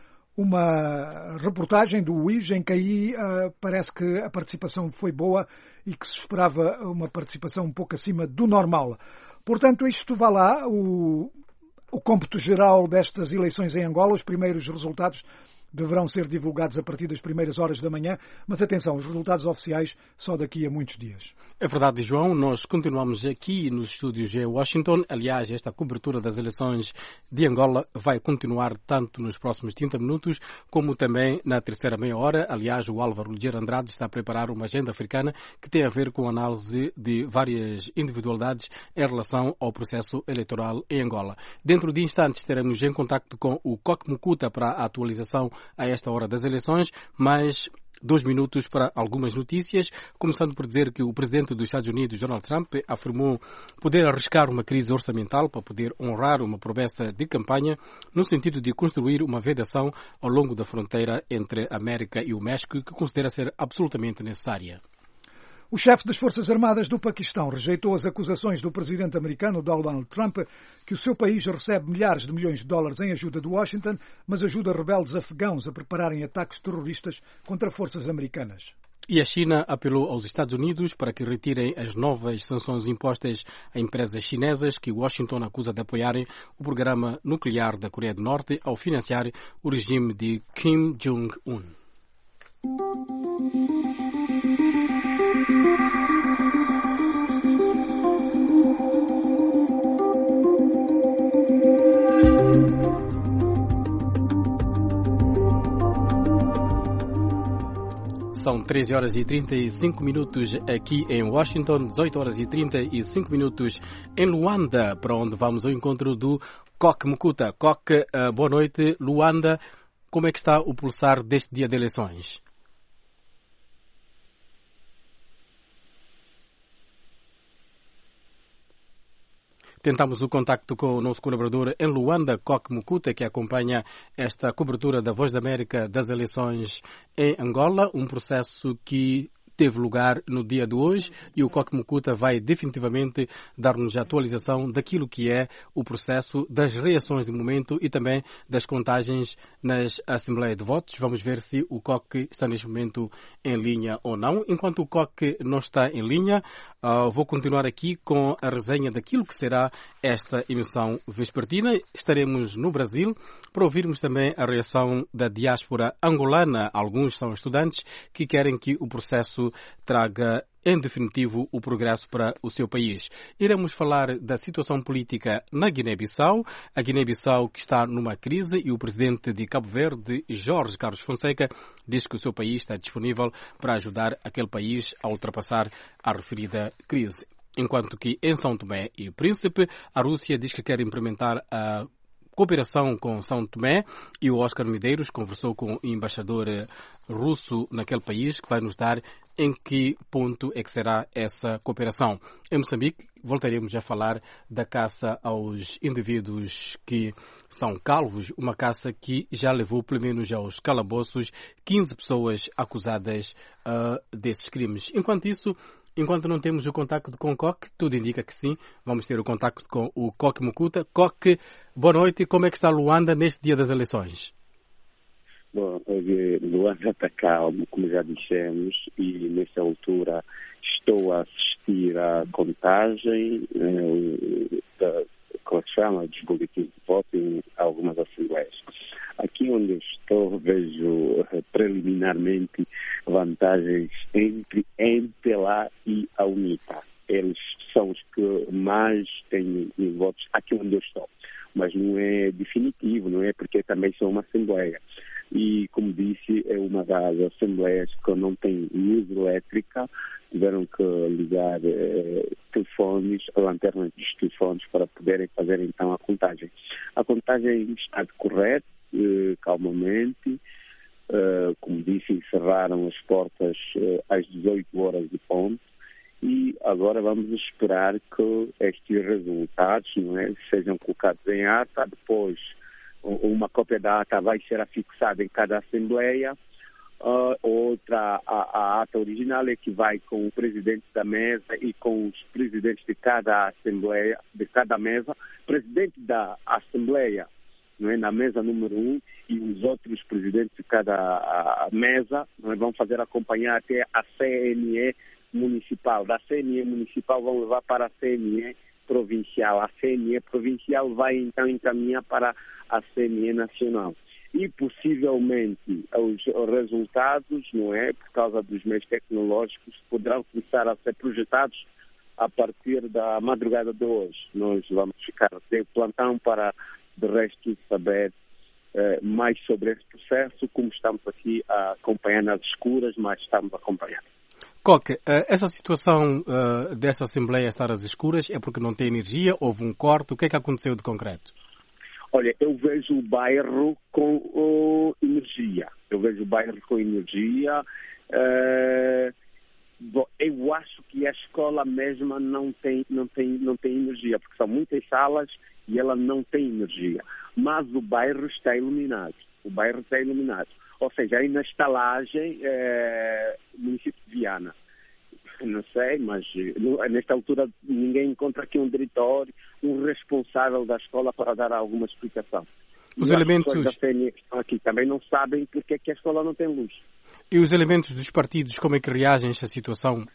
Speaker 2: Uma reportagem do U I S em que aí uh, parece que a participação foi boa e que se esperava uma participação um pouco acima do normal. Portanto, isto vá lá, o, o cômputo geral destas eleições em Angola, os primeiros resultados deverão ser divulgados a partir das primeiras horas da manhã, mas atenção, os resultados oficiais só daqui a muitos dias.
Speaker 1: É verdade, João, nós continuamos aqui nos estúdios de Washington. Aliás, esta cobertura das eleições de Angola vai continuar tanto nos próximos trinta minutos como também na terceira meia hora. Aliás, o Álvaro Ligeiro Andrade está a preparar uma agenda africana que tem a ver com a análise de várias individualidades em relação ao processo eleitoral em Angola. Dentro de instantes teremos em contacto com o Coque Mucuta para a atualização a esta hora das eleições, mas dois minutos para algumas notícias, começando por dizer que o presidente dos Estados Unidos, Donald Trump, afirmou poder arriscar uma crise orçamental para poder honrar uma promessa de campanha no sentido de construir uma vedação ao longo da fronteira entre a América e o México, que considera ser absolutamente necessária.
Speaker 2: O chefe das Forças Armadas do Paquistão rejeitou as acusações do presidente americano Donald Trump que o seu país recebe milhares de milhões de dólares em ajuda de Washington, mas ajuda rebeldes afegãos a prepararem ataques terroristas contra forças americanas.
Speaker 1: E a China apelou aos Estados Unidos para que retirem as novas sanções impostas a empresas chinesas que Washington acusa de apoiarem o programa nuclear da Coreia do Norte ao financiar o regime de Kim Jong-un. São treze horas e trinta e cinco minutos aqui em Washington, dezoito horas e trinta e cinco minutos em Luanda, para onde vamos ao encontro do Coque Mukuta. Coque, boa noite. Luanda, como é que está o pulsar deste dia de eleições? Tentamos o contacto com o nosso colaborador em Luanda, Coque Mukuta, que acompanha esta cobertura da Voz da América das eleições em Angola, um processo que teve lugar no dia de hoje, e o Coque Mukuta vai definitivamente dar-nos a atualização daquilo que é o processo das reações de momento e também das contagens nas Assembleias de Votos. Vamos ver se o Coque está neste momento em linha ou não. Enquanto o Coque não está em linha, uh, vou continuar aqui com a resenha daquilo que será esta emissão vespertina. Estaremos no Brasil para ouvirmos também a reação da diáspora angolana. Alguns são estudantes que querem que o processo traga em definitivo o progresso para o seu país. Iremos falar da situação política na Guiné-Bissau, a Guiné-Bissau que está numa crise, e o presidente de Cabo Verde, Jorge Carlos Fonseca, diz que o seu país está disponível para ajudar aquele país a ultrapassar a referida crise. Enquanto que em São Tomé e Príncipe, a Rússia diz que quer implementar a cooperação com São Tomé, e o Oscar Medeiros conversou com o embaixador russo naquele país, que vai nos dar em que ponto é que será essa cooperação. Em Moçambique, voltaremos a falar da caça aos indivíduos que são calvos, uma caça que já levou pelo menos aos calabouços quinze pessoas acusadas uh, desses crimes. Enquanto isso, enquanto não temos o contacto com o Coque, tudo indica que sim, vamos ter o contacto com o Coque Mukuta. Coque, boa noite. Como é que está Luanda neste dia das eleições?
Speaker 10: Bom, Luanda está calmo, como já dissemos, e nesta altura estou a assistir à contagem eh, da, como se chama, dos boletins de voto em algumas assembleias. Aqui onde eu estou, vejo preliminarmente vantagens entre M P L A e a UNITA. Eles são os que mais têm votos aqui onde eu estou. Mas não é definitivo, não é? Porque também são uma assembleia. E, como disse, é uma das assembleias que não tem luz elétrica, tiveram que ligar eh, telefones, lanternas dos telefones para poderem fazer então a contagem. A contagem está a decorrer eh, calmamente, eh, como disse, encerraram as portas eh, às dezoito horas de ponto, e agora vamos esperar que estes resultados, não é, sejam colocados em ata. Depois uma cópia da ata vai ser afixada em cada assembleia, uh, outra, a, a ata original é que vai com o presidente da mesa e com os presidentes de cada assembleia, de cada mesa, presidente da assembleia, não é, na mesa número um, e os outros presidentes de cada a, a mesa, não é, vão fazer acompanhar até a C N E municipal. Da C N E municipal vão levar para a C N E provincial. A C N E provincial vai então encaminhar para a C N E nacional. E possivelmente os resultados, não é, por causa dos meios tecnológicos, poderão começar a ser projetados a partir da madrugada de hoje. Nós vamos ficar de plantão para, de resto, saber eh, mais sobre esse processo, como estamos aqui a acompanhar nas escuras, mas estamos a acompanhar.
Speaker 1: Coque, essa situação uh, dessa Assembleia estar às escuras é porque não tem energia? Houve um corte? O que é que aconteceu de concreto?
Speaker 10: Olha, eu vejo o bairro com uh, energia. Eu vejo o bairro com energia. Uh, bom, eu acho que a escola mesma não tem, não tem, não tem energia, porque são muitas salas e ela não tem energia. Mas o bairro está iluminado. O bairro está iluminado. Ou seja, aí na estalagem, é, município de Viana. Não sei, mas nesta altura ninguém encontra aqui um diretor, um responsável da escola para dar alguma explicação.
Speaker 1: Os
Speaker 10: e
Speaker 1: elementos
Speaker 10: as pessoas da C N E que estão aqui também não sabem porque é que a escola não tem luz.
Speaker 1: E os elementos dos partidos, como é que reagem a esta situação?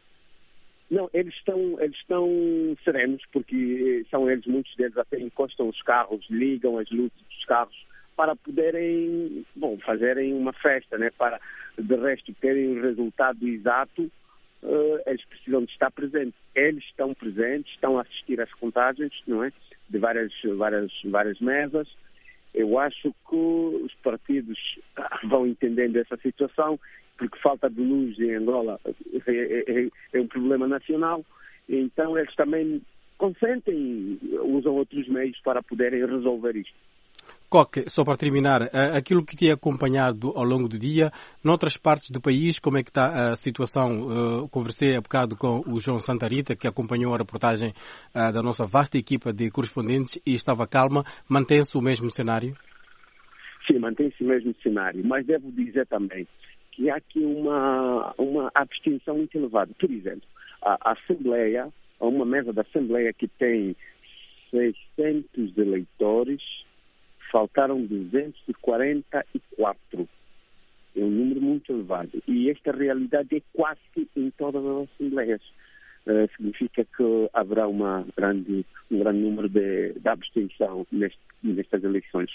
Speaker 10: Não, eles estão, eles estão serenos, porque são eles, muitos deles até encostam os carros, ligam as luzes dos carros para poderem, bom, fazerem uma festa, né? Para, de resto, terem o resultado exato, uh, eles precisam de estar presentes. Eles estão presentes, estão a assistir às contagens, não é? De várias, várias, várias mesas. Eu acho que os partidos vão entendendo essa situação, porque falta de luz em Angola é, é, é um problema nacional, então eles também consentem, usam outros meios para poderem resolver isto.
Speaker 1: Coque, só para terminar, aquilo que te é acompanhado ao longo do dia, noutras partes do país, como é que está a situação? Conversei há bocado com o João Santa Rita, que acompanhou a reportagem da nossa vasta equipa de correspondentes e estava calma. Mantém-se o mesmo cenário?
Speaker 10: Sim, mantém-se o mesmo cenário, mas devo dizer também que há aqui uma, uma abstenção muito elevada. Por exemplo, a, a Assembleia, há uma mesa da Assembleia que tem seiscentos eleitores, faltaram duzentos e quarenta e quatro. É um número muito elevado. E esta realidade é quase que em todas as Assembleias. Uh, significa que haverá uma grande, um grande número de, de abstenção neste, nestas eleições.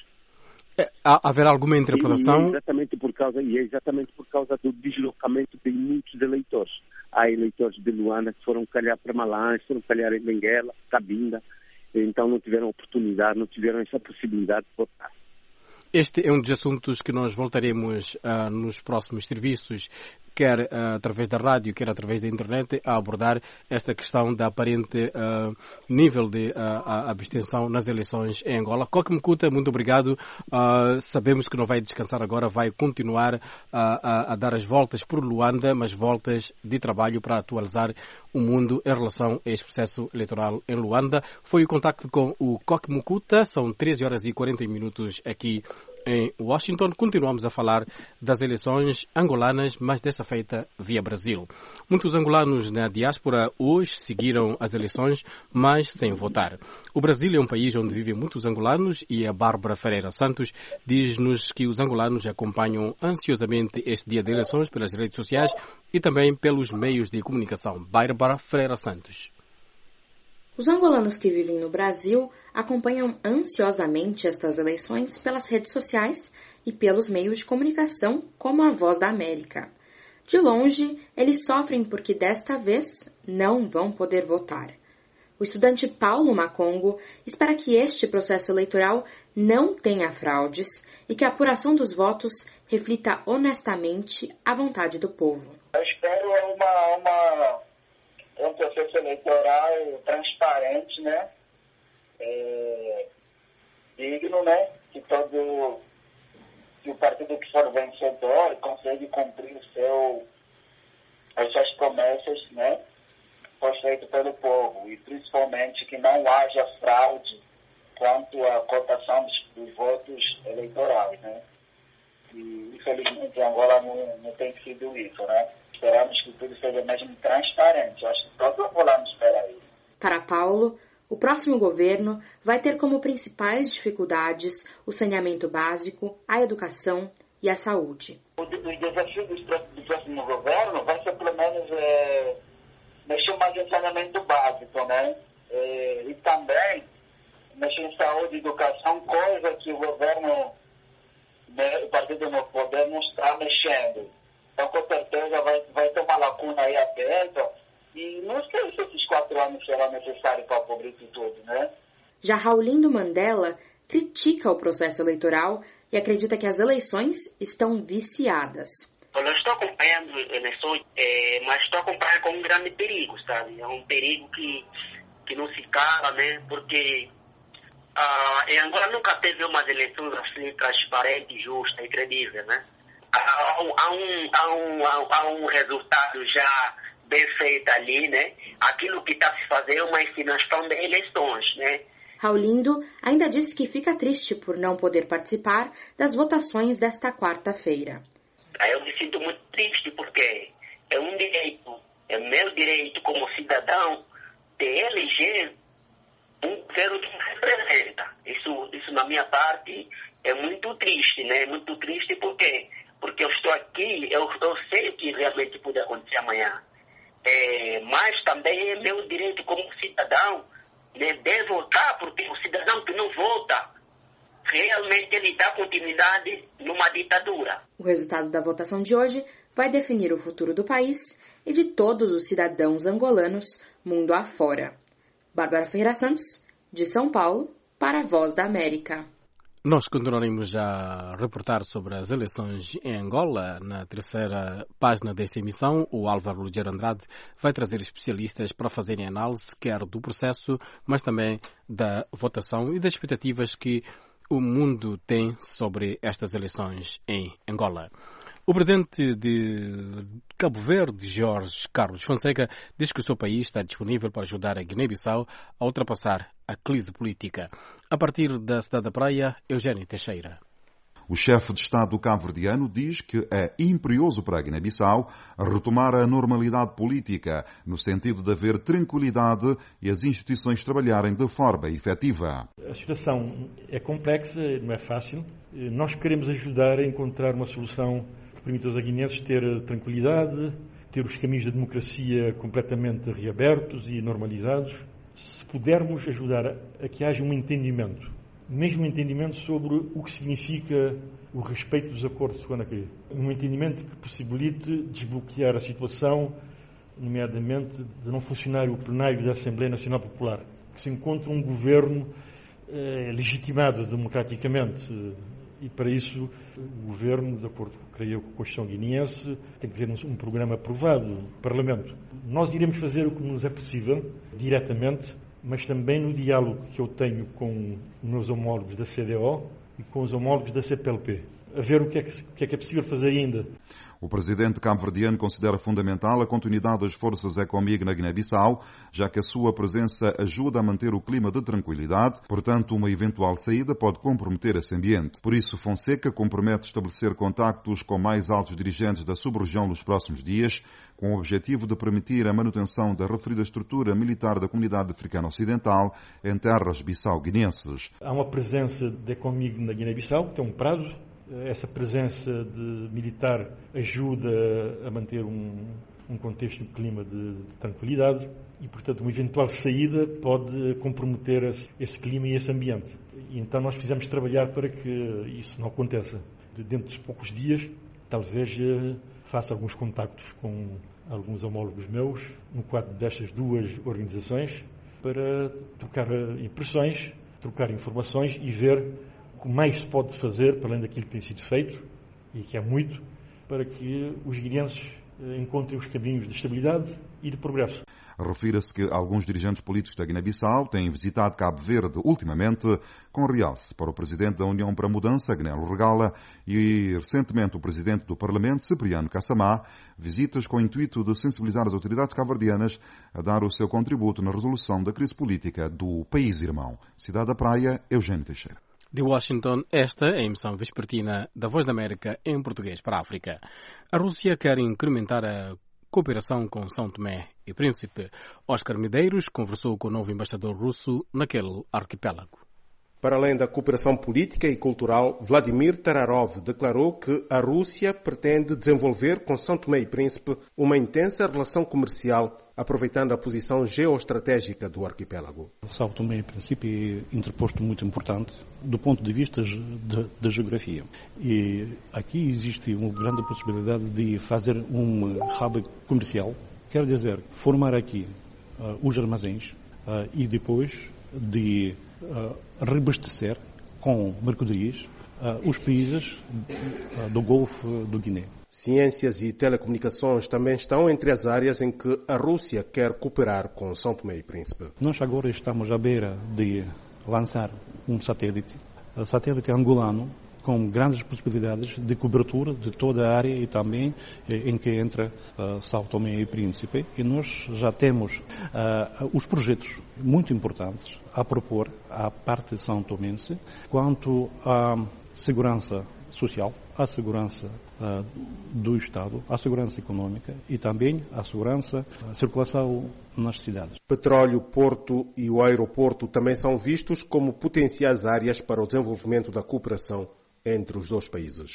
Speaker 1: Haverá alguma interpretação?
Speaker 10: E é exatamente por causa, e é exatamente por causa do deslocamento de muitos eleitores. Há eleitores de Luanda que foram calhar para Malange, foram calhar em Benguela, Cabinda, então não tiveram oportunidade, não tiveram essa possibilidade de votar.
Speaker 1: Este é um dos assuntos que nós voltaremos uh, nos próximos serviços, quer uh, através da rádio, quer através da internet, a abordar esta questão da aparente uh, nível de uh, abstenção nas eleições em Angola. Coque Mukuta, muito obrigado. Uh, sabemos que não vai descansar agora, vai continuar uh, a, a dar as voltas por Luanda, mas voltas de trabalho para atualizar o mundo em relação a este processo eleitoral em Luanda. Foi o contacto com o Coque Mukuta, são treze horas e quarenta minutos aqui em Washington. Continuamos a falar das eleições angolanas, mas desta feita via Brasil. Muitos angolanos na diáspora hoje seguiram as eleições, mas sem votar. O Brasil é um país onde vivem muitos angolanos e a Bárbara Ferreira Santos diz-nos que os angolanos acompanham ansiosamente este dia de eleições pelas redes sociais e também pelos meios de comunicação. Bárbara Ferreira Santos.
Speaker 3: Os angolanos que vivem no Brasil acompanham ansiosamente estas eleições pelas redes sociais e pelos meios de comunicação, como a Voz da América. De longe, eles sofrem porque desta vez não vão poder votar. O estudante Paulo Macongo espera que este processo eleitoral não tenha fraudes e que a apuração dos votos reflita honestamente a vontade do povo.
Speaker 4: Eu espero uma... uma... É um processo eleitoral transparente, né? É, digno, né? Que todo que o partido que for vencedor consegue cumprir o seu, as suas promessas, né? Foi feito pelo povo e principalmente que não haja fraude quanto à cotação dos, dos votos eleitorais, né? E infelizmente Angola não, não tem sido isso, né? Esperamos que tudo seja mesmo transparente. Eu acho que todo angolano espera isso.
Speaker 3: Para Paulo, o próximo governo vai ter como principais dificuldades o saneamento básico, a educação e a saúde.
Speaker 4: O, o desafio do, do próximo governo vai ser, pelo menos, é, mexer mais em saneamento básico, né? É, e também mexer em saúde e educação, coisa que o governo, né, o Partido no Poder não está mexendo. Então, com certeza, vai, vai ter uma lacuna aí aberta e não sei se esses quatro anos serão necessários para cobrir isso tudo, né?
Speaker 3: Já Raulindo Mandela critica o processo eleitoral e acredita que as eleições estão viciadas.
Speaker 8: Eu não estou acompanhando eleições, é, mas estou acompanhando com um grande perigo, sabe? É um perigo que, que não se cala, né? Porque ah, em Angola nunca teve umas eleições assim transparentes, justas e credíveis, né? Há um, há, um, há, um, há um resultado já bem feito ali, né? Aquilo que está se fazendo é uma ensinação de eleições, né?
Speaker 3: Raulindo ainda disse que fica triste por não poder participar das votações desta quarta-feira.
Speaker 8: Eu me sinto muito triste porque é um direito, é meu direito como cidadão de eleger um governo que me representa. Isso, isso na minha parte é muito triste, né? Muito triste porque porque eu estou aqui, eu, eu sei o que realmente pode acontecer amanhã. É, mas também é meu direito como cidadão, né, de votar, porque o cidadão que não vota, realmente ele dá continuidade numa ditadura.
Speaker 3: O resultado da votação de hoje vai definir o futuro do país e de todos os cidadãos angolanos mundo afora. Bárbara Ferreira Santos, de São Paulo, para a Voz da América.
Speaker 1: Nós continuaremos a reportar sobre as eleições em Angola. Na terceira página desta emissão, o Álvaro Lugero Andrade vai trazer especialistas para fazerem análise, quer do processo, mas também da votação e das expectativas que o mundo tem sobre estas eleições em Angola. O presidente de Cabo Verde, Jorge Carlos Fonseca, diz que o seu país está disponível para ajudar a Guiné-Bissau a ultrapassar a crise política. A partir da cidade da Praia, Eugênio Teixeira.
Speaker 7: O chefe de Estado cabo-verdiano diz que é imperioso para a Guiné-Bissau retomar a normalidade política, no sentido de haver tranquilidade e as instituições trabalharem de forma efetiva.
Speaker 9: A situação é complexa, não é fácil. Nós queremos ajudar a encontrar uma solução que permita aos guineenses ter tranquilidade, ter os caminhos da democracia completamente reabertos e normalizados. Se pudermos ajudar a que haja um entendimento, mesmo um entendimento sobre o que significa o respeito dos acordos de Conakry. Um entendimento que possibilite desbloquear a situação, nomeadamente de não funcionar o plenário da Assembleia Nacional Popular, que se encontre um governo eh, legitimado democraticamente. E para isso o governo, de acordo, creio, com a Constituição guineense, tem que ter um, um programa aprovado no Parlamento. Nós iremos fazer o que nos é possível, diretamente, mas também no diálogo que eu tenho com os meus homólogos da C D O e com os homólogos da C P L P, a ver o que é que, o que, é, que é possível fazer ainda.
Speaker 7: O presidente cabo-verdiano considera fundamental a continuidade das forças ECOMIG na Guiné-Bissau, já que a sua presença ajuda a manter o clima de tranquilidade, portanto, uma eventual saída pode comprometer esse ambiente. Por isso, Fonseca compromete estabelecer contactos com mais altos dirigentes da sub-região nos próximos dias, com o objetivo de permitir a manutenção da referida estrutura militar da Comunidade Africana Ocidental em terras bissau-guinenses.
Speaker 9: Há uma presença da ECOMIG na Guiné-Bissau, que tem um prazo. Essa presença de militar ajuda a manter um, um contexto, um clima de, de tranquilidade e, portanto, uma eventual saída pode comprometer esse, esse clima e esse ambiente. E, então nós fizemos trabalhar para que isso não aconteça. Dentro de poucos dias, talvez faça alguns contactos com alguns homólogos meus no quadro destas duas organizações para trocar impressões, trocar informações e ver o que mais se pode fazer, para além daquilo que tem sido feito, e que é muito, para que os guineenses encontrem os caminhos de estabilidade e de progresso.
Speaker 7: Refira-se que alguns dirigentes políticos da Guiné-Bissau têm visitado Cabo Verde ultimamente, com realce para o presidente da União para a Mudança, Agnello Regala, e recentemente o presidente do Parlamento, Cipriano Kassamá, visitas com o intuito de sensibilizar as autoridades cabo-verdianas a dar o seu contributo na resolução da crise política do país irmão. Cidade da Praia, Eugênio Teixeira.
Speaker 1: De Washington, esta é a emissão vespertina da Voz da América em português para a África. A Rússia quer incrementar a cooperação com São Tomé e Príncipe. Oscar Medeiros conversou com o novo embaixador russo naquele arquipélago.
Speaker 11: Para além da cooperação política e cultural, Vladimir Tararov declarou que a Rússia pretende desenvolver com São Tomé e Príncipe uma intensa relação comercial, aproveitando a posição geoestratégica do arquipélago.
Speaker 12: São Tomé e Príncipe é interposto muito importante do ponto de vista da geografia. E aqui existe uma grande possibilidade de fazer um hub comercial, quer dizer, formar aqui uh, os armazéns uh, e depois de uh, reabastecer com mercadorias uh, os países uh, do Golfo do Guiné.
Speaker 11: Ciências e telecomunicações também estão entre as áreas em que a Rússia quer cooperar com São Tomé e Príncipe.
Speaker 12: Nós agora estamos à beira de lançar um satélite, um satélite angolano, com grandes possibilidades de cobertura de toda a área e também eh, em que entra uh, São Tomé e Príncipe. E nós já temos uh, os projetos muito importantes a propor à parte são tomense quanto à segurança social, à segurança uh, do Estado, à segurança econômica e também à segurança, à circulação nas cidades.
Speaker 11: Petróleo, porto e o aeroporto também são vistos como potenciais áreas para o desenvolvimento da cooperação entre os dois países.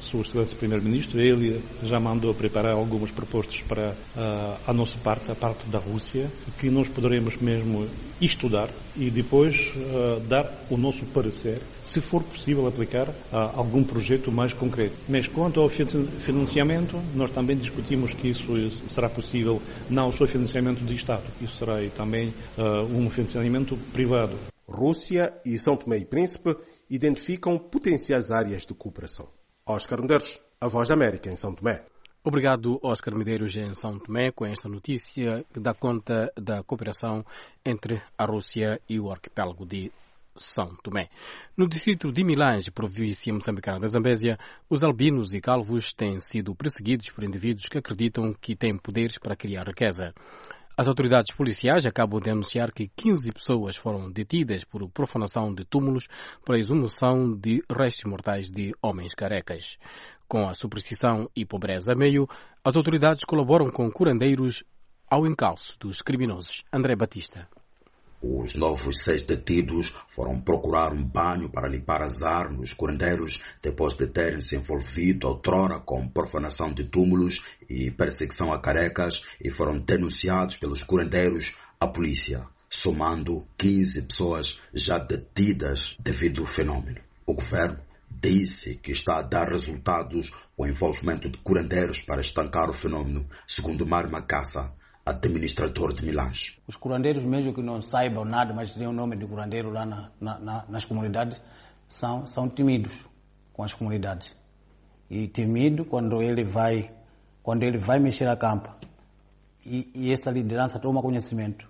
Speaker 12: Sua Excelência Primeiro-Ministro, ele já mandou preparar algumas propostas para uh, a nossa parte, a parte da Rússia, que nós poderemos mesmo estudar e depois uh, dar o nosso parecer, se for possível aplicar uh, algum projeto mais concreto. Mas quanto ao financiamento, nós também discutimos que isso será possível, não só financiamento de Estado, isso será também uh, um financiamento privado.
Speaker 11: Rússia e São Tomé e Príncipe identificam potenciais áreas de cooperação. Oscar Medeiros, a Voz da América, em São Tomé.
Speaker 1: Obrigado, Oscar Medeiros, em São Tomé, com esta notícia que dá conta da cooperação entre a Rússia e o arquipélago de São Tomé. No distrito de Milange, província moçambicana da Zambésia, os albinos e calvos têm sido perseguidos por indivíduos que acreditam que têm poderes para criar riqueza. As autoridades policiais acabam de anunciar que quinze pessoas foram detidas por profanação de túmulos por exumação de restos mortais de homens carecas. Com a superstição e pobreza a meio, as autoridades colaboram com curandeiros ao encalço dos criminosos. André Batista.
Speaker 13: Os novos seis detidos foram procurar um banho para limpar azar nos curandeiros depois de terem se envolvido outrora com profanação de túmulos e perseguição a carecas e foram denunciados pelos curandeiros à polícia, somando quinze pessoas já detidas devido ao fenômeno. O governo disse que está a dar resultados o envolvimento de curandeiros para estancar o fenômeno, segundo Mário Macassa, administrador de Milange.
Speaker 14: Os curandeiros, mesmo que não saibam nada, mas têm o nome de curandeiro lá na, na, nas comunidades, são, são tímidos com as comunidades. E tímido quando ele vai, quando ele vai mexer a campa. E, e essa liderança toma conhecimento.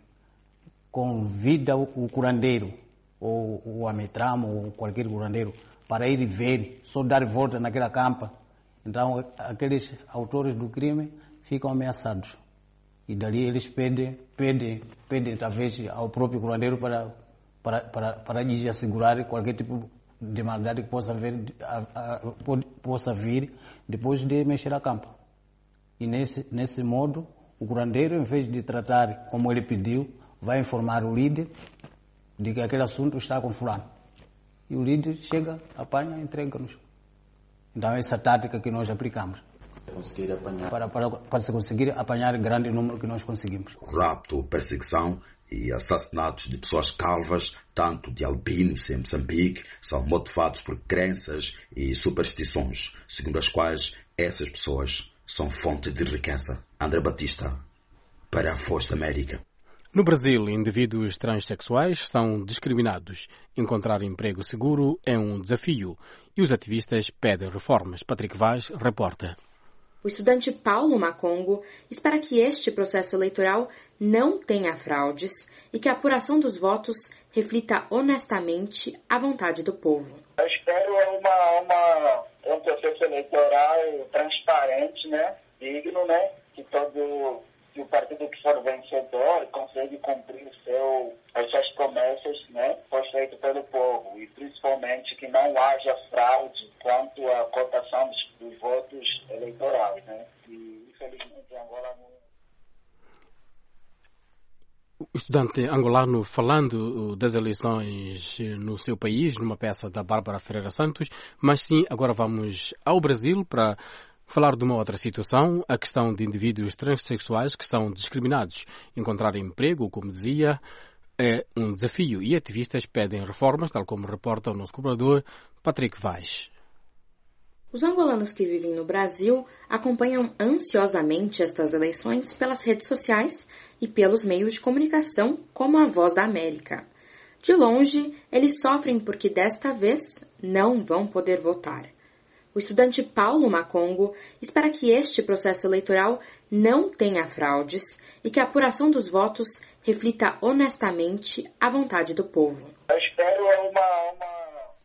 Speaker 14: Convida o, o curandeiro, ou o ametramo, ou qualquer curandeiro, para ir ver, só dar volta naquela campa. Então, aqueles autores do crime ficam ameaçados. E dali eles pedem, pedem, pedem talvez ao próprio curandeiro para, para, para, para lhes assegurar qualquer tipo de maldade que possa, ver, a, a, possa vir depois de mexer a campa. E nesse, nesse modo, o curandeiro, em vez de tratar como ele pediu, vai informar o líder de que aquele assunto está com fulano. E o líder chega, apanha e entrega-nos. Então é essa tática que nós aplicamos.
Speaker 13: Conseguir apanhar.
Speaker 14: Para, para, para se conseguir apanhar o grande número que nós conseguimos.
Speaker 13: Rapto, perseguição e assassinatos de pessoas calvas, tanto de albinos em Moçambique, são motivados por crenças e superstições, segundo as quais essas pessoas são fonte de riqueza. André Batista, para a Voz da América.
Speaker 1: No Brasil, indivíduos transexuais são discriminados. Encontrar emprego seguro é um desafio e os ativistas pedem reformas. Patrick Vaz reporta.
Speaker 3: O estudante Paulo Macongo espera que este processo eleitoral não tenha fraudes e que a apuração dos votos reflita honestamente a vontade do povo.
Speaker 4: Eu espero uma, uma, um processo eleitoral transparente, né, digno, né, que todo que o partido que for vencedor consiga cumprir o seu, as suas promessas, né, foi feito pelo povo, e principalmente que não haja fraude quanto à cotação dos, dos votos eleitorais, né, e infelizmente Angola não...
Speaker 1: O estudante angolano falando das eleições no seu país, numa peça da Bárbara Ferreira Santos, mas sim, agora vamos ao Brasil para falar de uma outra situação, a questão de indivíduos transexuais que são discriminados. Encontrar emprego, como dizia, é um desafio e ativistas pedem reformas, tal como reporta o nosso cobrador Patrick Vaz.
Speaker 3: Os angolanos que vivem no Brasil acompanham ansiosamente estas eleições pelas redes sociais e pelos meios de comunicação, como a Voz da América. De longe, eles sofrem porque desta vez não vão poder votar. O estudante Paulo Macongo espera que este processo eleitoral não tenha fraudes e que a apuração dos votos reflita honestamente a vontade do povo.
Speaker 4: Eu espero uma... uma...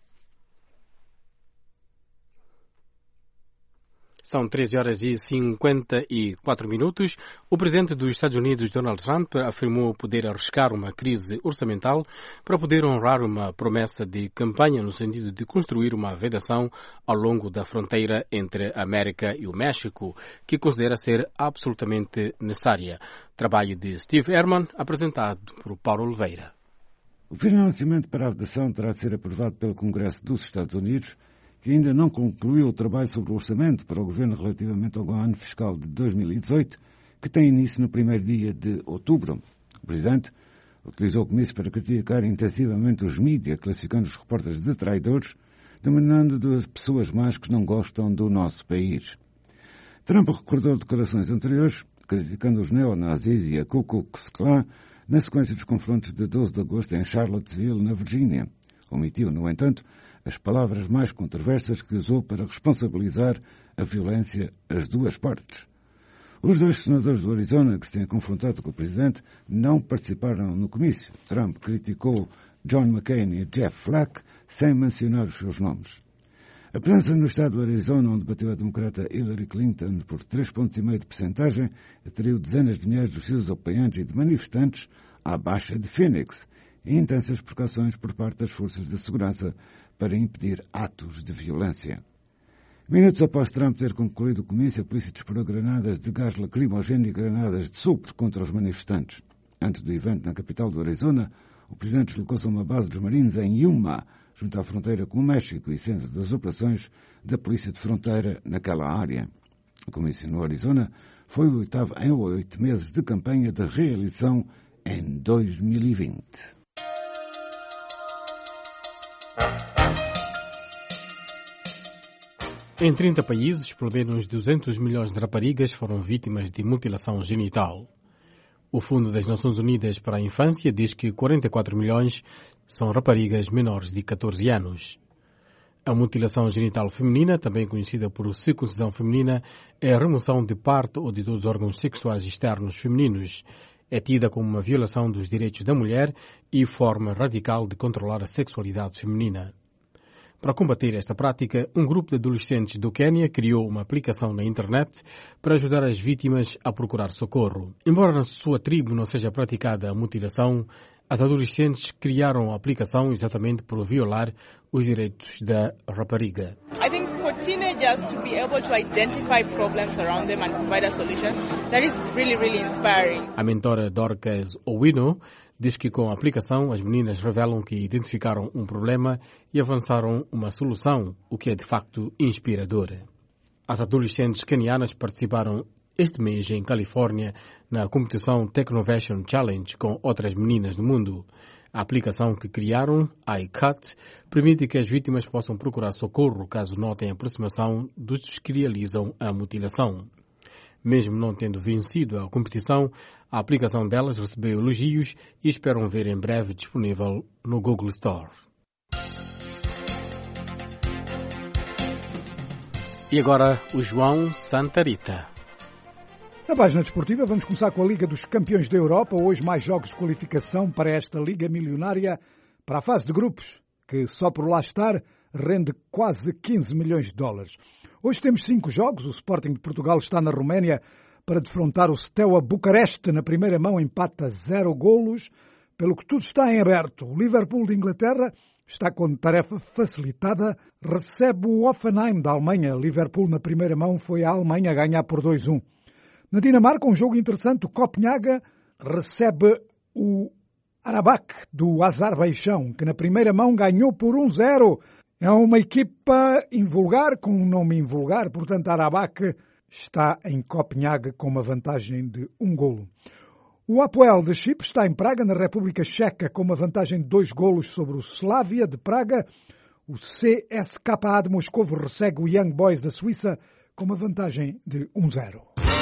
Speaker 1: São treze horas e cinquenta e quatro minutos. O presidente dos Estados Unidos, Donald Trump, afirmou poder arriscar uma crise orçamental para poder honrar uma promessa de campanha no sentido de construir uma vedação ao longo da fronteira entre a América e o México, que considera ser absolutamente necessária. Trabalho de Steve Herman, apresentado por Paulo Oliveira.
Speaker 15: O financiamento para a vedação terá de ser aprovado pelo Congresso dos Estados Unidos,
Speaker 5: que ainda não concluiu o trabalho sobre o orçamento para o governo relativamente ao ano fiscal de dois mil e dezoito, que tem início no primeiro dia de outubro. O Presidente utilizou o comício para criticar intensivamente os mídias, classificando os repórteres de traidores, denominando de pessoas más que não gostam do nosso país. Trump recordou declarações anteriores, criticando os neonazis e a Ku Klux Klan na sequência dos confrontos de doze de agosto em Charlottesville, na Virgínia. Omitiu, no entanto, as palavras mais controversas que usou para responsabilizar a violência às duas partes. Os dois senadores do Arizona que se têm confrontado com o Presidente não participaram no comício. Trump criticou John McCain e Jeff Flake sem mencionar os seus nomes. A presença no estado do Arizona, onde bateu a democrata Hillary Clinton por três vírgula cinco pontos de percentagem, atraiu dezenas de milhares de seus apoiantes e de manifestantes à Baixa de Phoenix e intensas precauções por parte das forças de segurança para impedir atos de violência. Minutos após Trump ter concluído o comício, a polícia disparou granadas de gás lacrimogéneo e granadas de sopro contra os manifestantes. Antes do evento na capital do Arizona, o presidente deslocou-se a uma base dos Marines em Yuma, junto à fronteira com o México e centro das operações da Polícia de Fronteira naquela área. O comício no Arizona foi o oitavo em oito meses de campanha de reeleição em dois mil e vinte.
Speaker 1: Em trinta países, pelo menos duzentos milhões de raparigas foram vítimas de mutilação genital. O Fundo das Nações Unidas para a Infância diz que quarenta e quatro milhões são raparigas menores de catorze anos. A mutilação genital feminina, também conhecida por circuncisão feminina, é a remoção de parte ou de todos os órgãos sexuais externos femininos. É tida como uma violação dos direitos da mulher e forma radical de controlar a sexualidade feminina. Para combater esta prática, um grupo de adolescentes do Quênia criou uma aplicação na internet para ajudar as vítimas a procurar socorro. Embora na sua tribo não seja praticada a mutilação, as adolescentes criaram a aplicação exatamente por violar os direitos da rapariga.
Speaker 6: I think for teenagers to be able to identify problems around them and provide a solution, that is really, really inspiring.
Speaker 1: A mentora Dorcas Owino diz que com a aplicação as meninas revelam que identificaram um problema e avançaram uma solução, o que é de facto inspirador. As adolescentes canianas participaram este mês em Califórnia na competição Technovation Challenge com outras meninas do mundo. A aplicação que criaram, iCut, permite que as vítimas possam procurar socorro caso notem a aproximação dos que realizam a mutilação. Mesmo não tendo vencido a competição, a aplicação delas recebeu elogios e esperam ver em breve disponível no Google Store. E agora o João Santa Rita.
Speaker 2: Na página desportiva vamos começar com a Liga dos Campeões da Europa. Hoje mais jogos de qualificação para esta Liga Milionária para a fase de grupos, que só por lá estar rende quase quinze milhões de dólares. Hoje temos cinco jogos. O Sporting de Portugal está na Roménia para defrontar o Steaua Bucareste. Na primeira mão empata zero golos, pelo que tudo está em aberto. O Liverpool de Inglaterra está com tarefa facilitada, recebe o Hoffenheim da Alemanha. Liverpool na primeira mão foi a Alemanha ganhar por dois a um. Na Dinamarca, um jogo interessante, o Copenhaga recebe o Arabak do Azerbaijão, que na primeira mão ganhou por um a zero. É uma equipa invulgar, com um nome invulgar, portanto, Arabak está em Copenhague com uma vantagem de um golo. O Apoel de Chipre está em Praga, na República Checa, com uma vantagem de dois golos sobre o Slavia de Praga. O C S K A de Moscovo recebe o Young Boys da Suíça com uma vantagem de um a zero.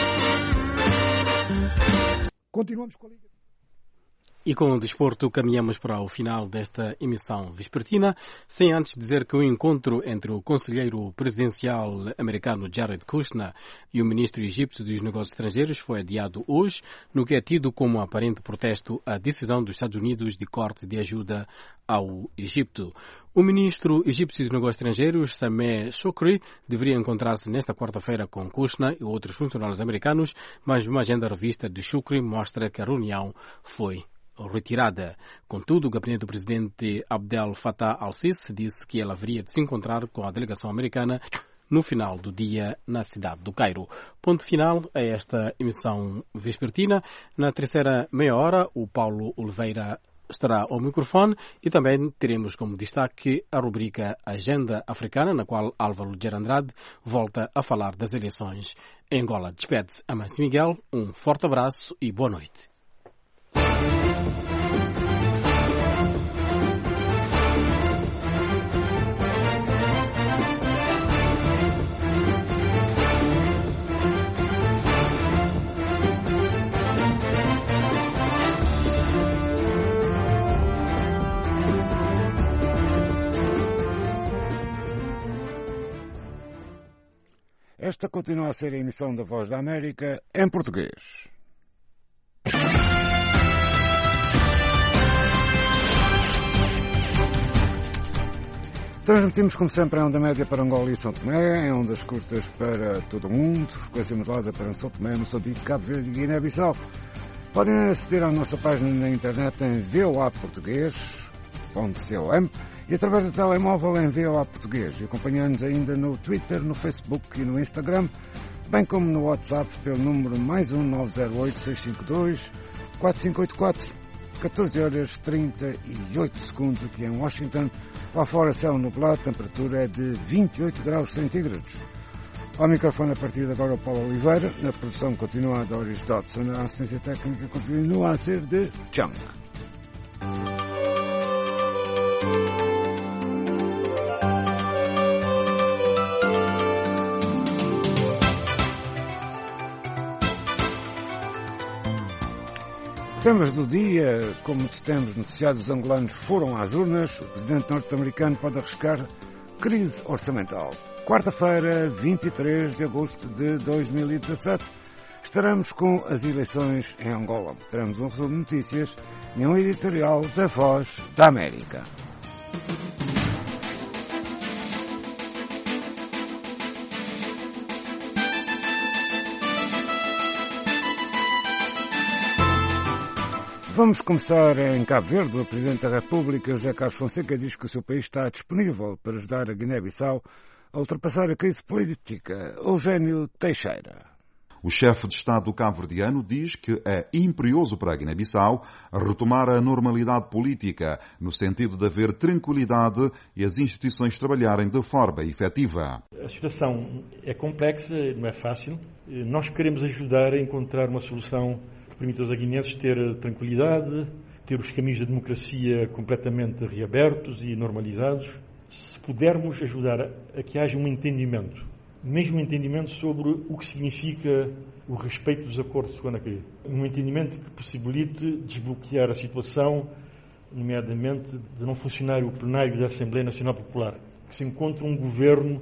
Speaker 2: Continuamos com a Liga.
Speaker 1: E com o desporto caminhamos para o final desta emissão vespertina, sem antes dizer que o encontro entre o conselheiro presidencial americano Jared Kushner e o ministro egípcio dos negócios estrangeiros foi adiado hoje, no que é tido como aparente protesto à decisão dos Estados Unidos de corte de ajuda ao Egito. O ministro egípcio dos negócios estrangeiros, Sameh Shoukry, deveria encontrar-se nesta quarta-feira com Kushner e outros funcionários americanos, mas uma agenda revista de Shoukry mostra que a reunião foi retirada. Contudo, o gabinete do presidente Abdel Fattah al-Sisi disse que ele haveria de se encontrar com a delegação americana no final do dia na cidade do Cairo. Ponto final a esta emissão vespertina. Na terceira meia hora, o Paulo Oliveira estará ao microfone e também teremos como destaque a rubrica Agenda Africana, na qual Álvaro Ger Andrade volta a falar das eleições em Angola. Despede-se Amâncio Miguel, um forte abraço e boa noite.
Speaker 5: Esta continua a ser a emissão da Voz da América em português. Transmitimos, como sempre, em onda média para Angola e São Tomé, em ondas curtas para todo o mundo, frequência modulada para São Tomé, Moçambique, Cabo Verde e Guiné-Bissau. Podem aceder à nossa página na internet em v o a português ponto com e através do telemóvel em V O A Português. E acompanhando-nos ainda no Twitter, no Facebook e no Instagram, bem como no WhatsApp pelo número mais um nove zero oito, seis cinco dois, quatro cinco oito quatro, catorze horas trinta e oito segundos aqui em Washington. Lá fora céu nublado, temperatura é de vinte e oito graus centígrados. Ao microfone a partir de agora o Paulo Oliveira, na produção continua a Doris Dodson, a assistência técnica continua a ser de Chang. Temas do dia, como temos noticiado, os angolanos foram às urnas, o presidente norte-americano pode arriscar crise orçamental. Quarta-feira, vinte e três de agosto de dois mil e dezassete, estaremos com as eleições em Angola. Teremos um resumo de notícias e um editorial da Voz da América. Vamos começar em Cabo Verde. O Presidente da República, José Carlos Fonseca, diz que o seu país está disponível para ajudar a Guiné-Bissau a ultrapassar a crise política. Eugênio Teixeira.
Speaker 7: O chefe de Estado cabo-verdiano diz que é imperioso para a Guiné-Bissau retomar a normalidade política, no sentido de haver tranquilidade e as instituições trabalharem de forma efetiva.
Speaker 9: A situação é complexa, não é fácil. Nós queremos ajudar a encontrar uma solução que permita aos guineenses ter tranquilidade, ter os caminhos da democracia completamente reabertos e normalizados. Se pudermos ajudar a que haja um entendimento, mesmo um entendimento sobre o que significa o respeito dos acordos de Conakry, um entendimento que possibilite desbloquear a situação, nomeadamente de não funcionar o plenário da Assembleia Nacional Popular, que se encontre um governo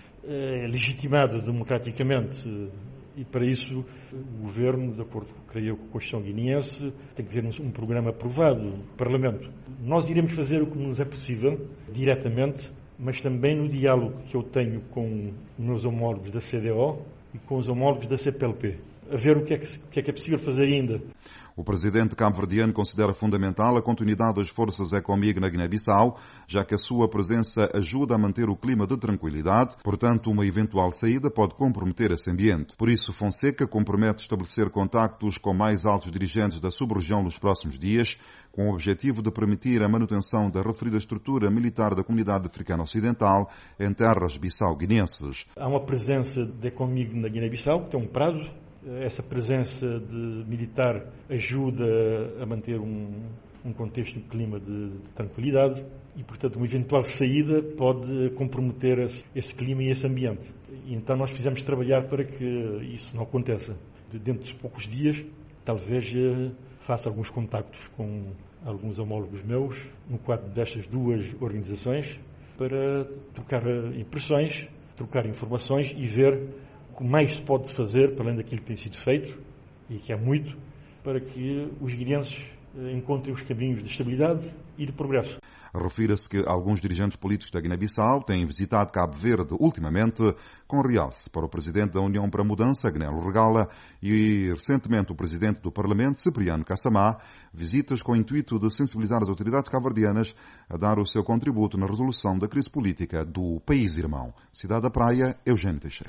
Speaker 9: eh, legitimado democraticamente. E para isso o Governo, de acordo, creio, com a Constituição guineense, tem que ter um, um programa aprovado no Parlamento. Nós iremos fazer o que nos é possível, diretamente, mas também no diálogo que eu tenho com os meus homólogos da C D O e com os homólogos da C P L P, a ver o que é que, o que, é, que é possível fazer ainda.
Speaker 7: O presidente cabo-verdiano considera fundamental a continuidade das forças ECOMIG na Guiné-Bissau, já que a sua presença ajuda a manter o clima de tranquilidade, portanto uma eventual saída pode comprometer esse ambiente. Por isso, Fonseca compromete estabelecer contactos com mais altos dirigentes da sub-região nos próximos dias, com o objetivo de permitir a manutenção da referida estrutura militar da Comunidade Africana Ocidental em terras bissau-guinenses.
Speaker 9: Há uma presença da ECOMIG na Guiné-Bissau, que tem um prazo. Essa presença de militar ajuda a manter um, um contexto de clima de, de tranquilidade e, portanto, uma eventual saída pode comprometer esse, esse clima e esse ambiente. E, então nós fizemos trabalhar para que isso não aconteça. Dentro de poucos dias, talvez faça alguns contactos com alguns homólogos meus no quadro destas duas organizações para trocar impressões, trocar informações e ver o que mais se pode fazer, para além daquilo que tem sido feito, e que é muito, para que os guineenses encontrem os caminhos de estabilidade e de progresso.
Speaker 7: Refira-se que alguns dirigentes políticos da Guiné-Bissau têm visitado Cabo Verde ultimamente, com realce para o presidente da União para a Mudança, Agnello Regala, e recentemente o presidente do Parlamento, Cipriano Kassamá, visitas com o intuito de sensibilizar as autoridades cabo-verdianas a dar o seu contributo na resolução da crise política do país-irmão. Cidade da Praia, Eugênio Teixeira.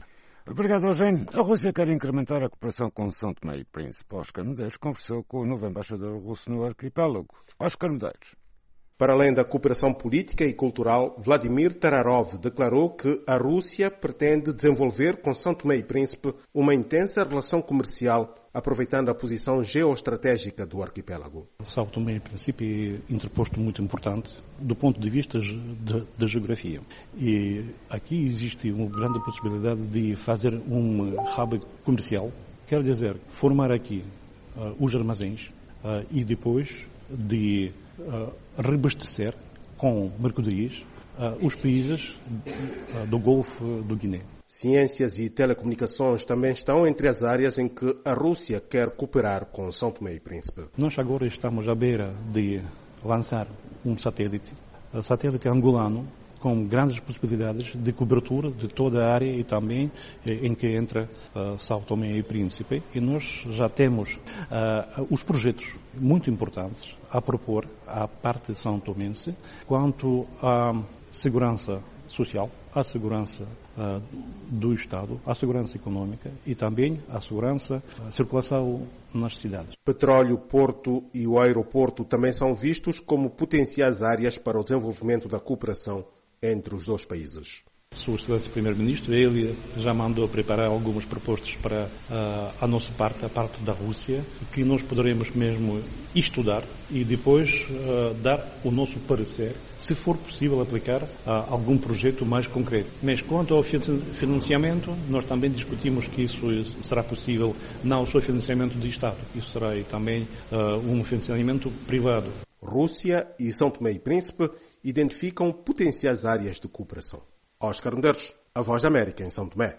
Speaker 5: Obrigado, Eugênio. A Rússia quer incrementar a cooperação com São Tomé e Príncipe. Oscar Medeiros conversou com o novo embaixador russo no arquipélago. Oscar Medeiros.
Speaker 11: Para além da cooperação política e cultural, Vladimir Tararov declarou que a Rússia pretende desenvolver com São Tomé e Príncipe uma intensa relação comercial, aproveitando a posição geoestratégica do arquipélago.
Speaker 12: São Tomé e Príncipe é interposto muito importante do ponto de vista da geografia. E aqui existe uma grande possibilidade de fazer um hub comercial, quer dizer, formar aqui uh, os armazéns uh, e depois de uh, reabastecer com mercadorias uh, os países uh, do Golfo do Guiné.
Speaker 11: Ciências e telecomunicações também estão entre as áreas em que a Rússia quer cooperar com São Tomé e Príncipe.
Speaker 12: Nós agora estamos à beira de lançar um satélite, um satélite angolano, com grandes possibilidades de cobertura de toda a área e também em que entra uh, São Tomé e Príncipe. E nós já temos uh, os projetos muito importantes a propor à parte são tomense quanto à segurança social, à segurança uh, do Estado, à segurança econômica e também à segurança, à circulação nas cidades.
Speaker 11: Petróleo, porto e o aeroporto também são vistos como potenciais áreas para o desenvolvimento da cooperação entre os dois países.
Speaker 12: O excelente primeiro-ministro, ele já mandou preparar algumas propostas para uh, a nossa parte, a parte da Rússia, que nós poderemos mesmo estudar e depois uh, dar o nosso parecer, se for possível aplicar uh, algum projeto mais concreto. Mas quanto ao financiamento, nós também discutimos que isso será possível, não só financiamento de Estado, isso será também uh, um financiamento privado.
Speaker 11: Rússia e São Tomé e Príncipe identificam potenciais áreas de cooperação. Oscar Medeiros, a Voz da América em São Tomé.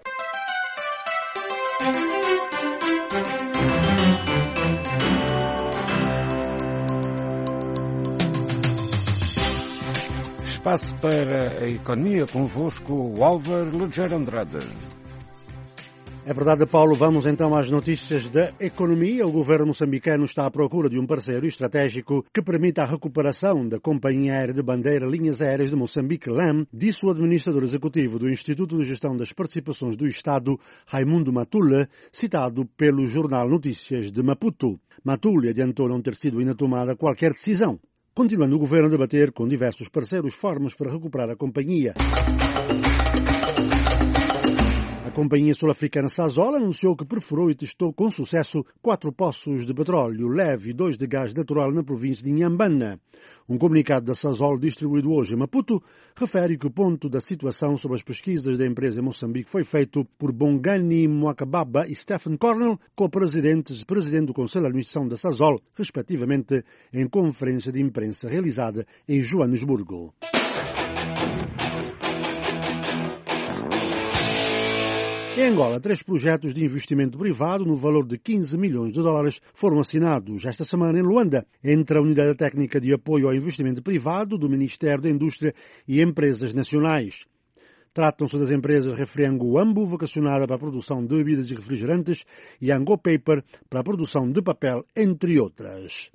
Speaker 5: Espaço para a economia convosco, o Álvaro Leger Andrade.
Speaker 15: É verdade, Paulo. Vamos então às notícias da economia. O governo moçambicano está à procura de um parceiro estratégico que permita a recuperação da companhia aérea de bandeira Linhas Aéreas de Moçambique, L A M, disse o administrador executivo do Instituto de Gestão das Participações do Estado, Raimundo Matula, citado pelo jornal Notícias de Maputo. Matula adiantou não ter sido ainda tomada qualquer decisão, continuando o governo a debater com diversos parceiros formas para recuperar a companhia. A companhia sul-africana Sasol anunciou que perfurou e testou com sucesso quatro poços de petróleo leve e dois de gás natural na província de Inhambane. Um comunicado da Sasol distribuído hoje em Maputo refere que o ponto da situação sobre as pesquisas da empresa em Moçambique foi feito por Bongani Mwakababa e Stephen Cornell, co-presidentes e presidente do Conselho de Administração da Sasol, respectivamente, em conferência de imprensa realizada em Joanesburgo. Em Angola, três projetos de investimento privado no valor de quinze milhões de dólares foram assinados esta semana em Luanda, entre a Unidade Técnica de Apoio ao Investimento Privado do Ministério da Indústria e Empresas Nacionais. Tratam-se das empresas Refriango Ambo, vocacionada para a produção de bebidas e refrigerantes, e Ango Paper, para a produção de papel, entre outras.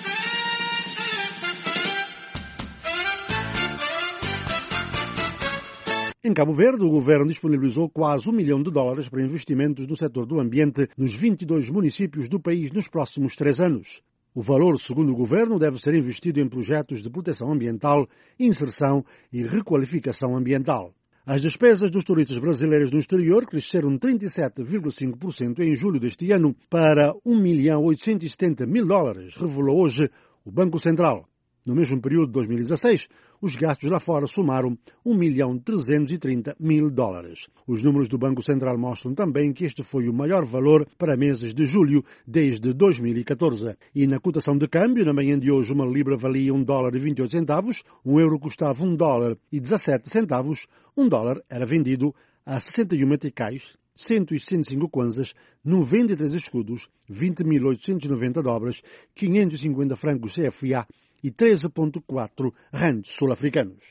Speaker 15: Em Cabo Verde, o governo disponibilizou quase um milhão de dólares para investimentos no setor do ambiente nos vinte e dois municípios do país nos próximos três anos. O valor, segundo o governo, deve ser investido em projetos de proteção ambiental, inserção e requalificação ambiental. As despesas dos turistas brasileiros no exterior cresceram trinta e sete vírgula cinco por cento em julho deste ano para um milhão oitocentos e setenta mil dólares, revelou hoje o Banco Central. No mesmo período de dois mil e dezasseis, os gastos lá fora somaram um milhão trezentos e trinta mil dólares. Os números do Banco Central mostram também que este foi o maior valor para meses de julho desde dois mil e catorze. E na cotação de câmbio, na manhã de hoje, uma libra valia um dólar e vinte e oito centavos, um euro custava um dólar e dezassete centavos, um dólar era vendido a sessenta e um meticais, cento e sessenta e cinco kwanzas, noventa e três escudos, vinte mil oitocentos e noventa dobras, quinhentos e cinquenta francos C F A e treze vírgula quatro rands sul-africanos.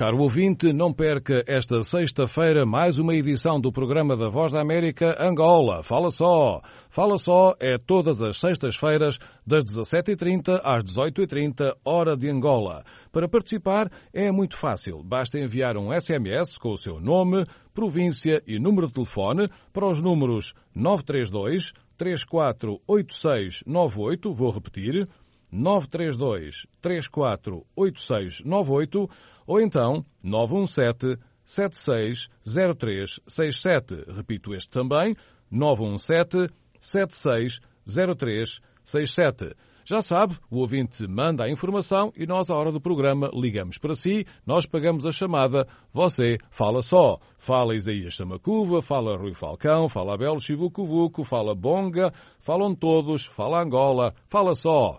Speaker 16: Caro ouvinte, não perca esta sexta-feira mais uma edição do programa da Voz da América Angola. Fala só! Fala só é todas as sextas-feiras das dezassete e trinta às dezoito e trinta, hora de Angola. Para participar é muito fácil. Basta enviar um S M S com o seu nome, província e número de telefone para os números nove três dois, três quatro oito seis nove oito, vou repetir, nove três dois, três quatro oito seis nove oito, ou então nove um sete, sete seis zero três seis sete. Repito este também, nove um sete, sete seis zero três seis sete. Já sabe, o ouvinte manda a informação e nós, à hora do programa, ligamos para si, nós pagamos a chamada, você fala só. Fala Isaías Samacuva, fala Rui Falcão, fala Abel Chivucovuco, fala Bonga, falam todos, fala Angola, fala só.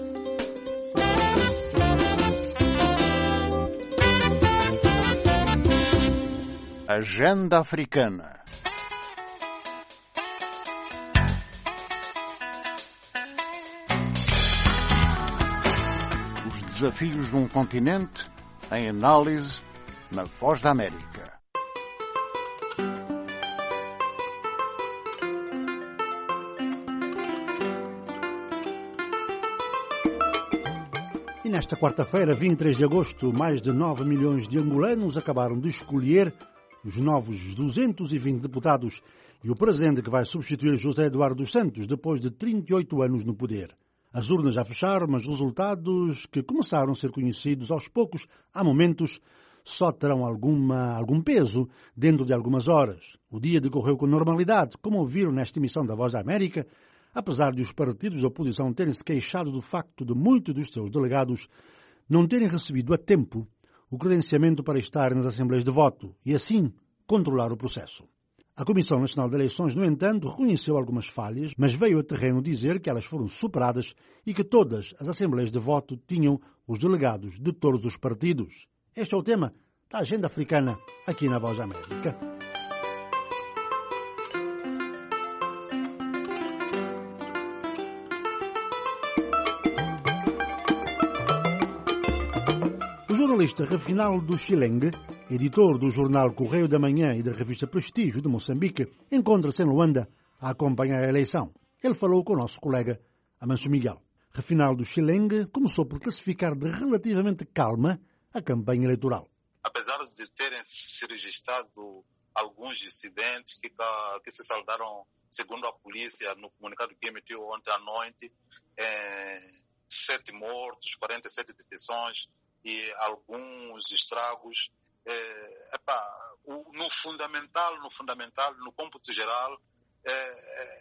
Speaker 17: Agenda Africana. Os desafios de um continente em análise na Voz da América.
Speaker 15: E nesta quarta-feira, vinte e três de agosto, mais de nove milhões de angolanos acabaram de escolher os novos duzentos e vinte deputados e o presidente que vai substituir José Eduardo dos Santos depois de trinta e oito anos no poder. As urnas já fecharam, mas resultados que começaram a ser conhecidos aos poucos, há momentos, só terão alguma, algum peso dentro de algumas horas. O dia decorreu com normalidade, como ouviram nesta emissão da Voz da América, apesar de os partidos da oposição terem se queixado do facto de muitos dos seus delegados não terem recebido a tempo o credenciamento para estar nas assembleias de voto e, assim, controlar o processo. A Comissão Nacional de Eleições, no entanto, reconheceu algumas falhas, mas veio a terreno dizer que elas foram superadas e que todas as assembleias de voto tinham os delegados de todos os partidos. Este é o tema da Agenda Africana aqui na Voz da América. O jornalista Refinaldo Chileng, editor do jornal Correio da Manhã e da revista Prestígio de Moçambique, encontra-se em Luanda a acompanhar a eleição. Ele falou com o nosso colega Amancio Miguel. Refinaldo Chileng começou por classificar de relativamente calma a campanha eleitoral.
Speaker 18: Apesar de terem se registrado alguns incidentes que, que se saldaram, segundo a polícia, no comunicado que emitiu ontem à noite, é, sete mortos, quarenta e sete detenções e alguns estragos. É, epá, o, no fundamental, no fundamental, no cômputo geral, é, é,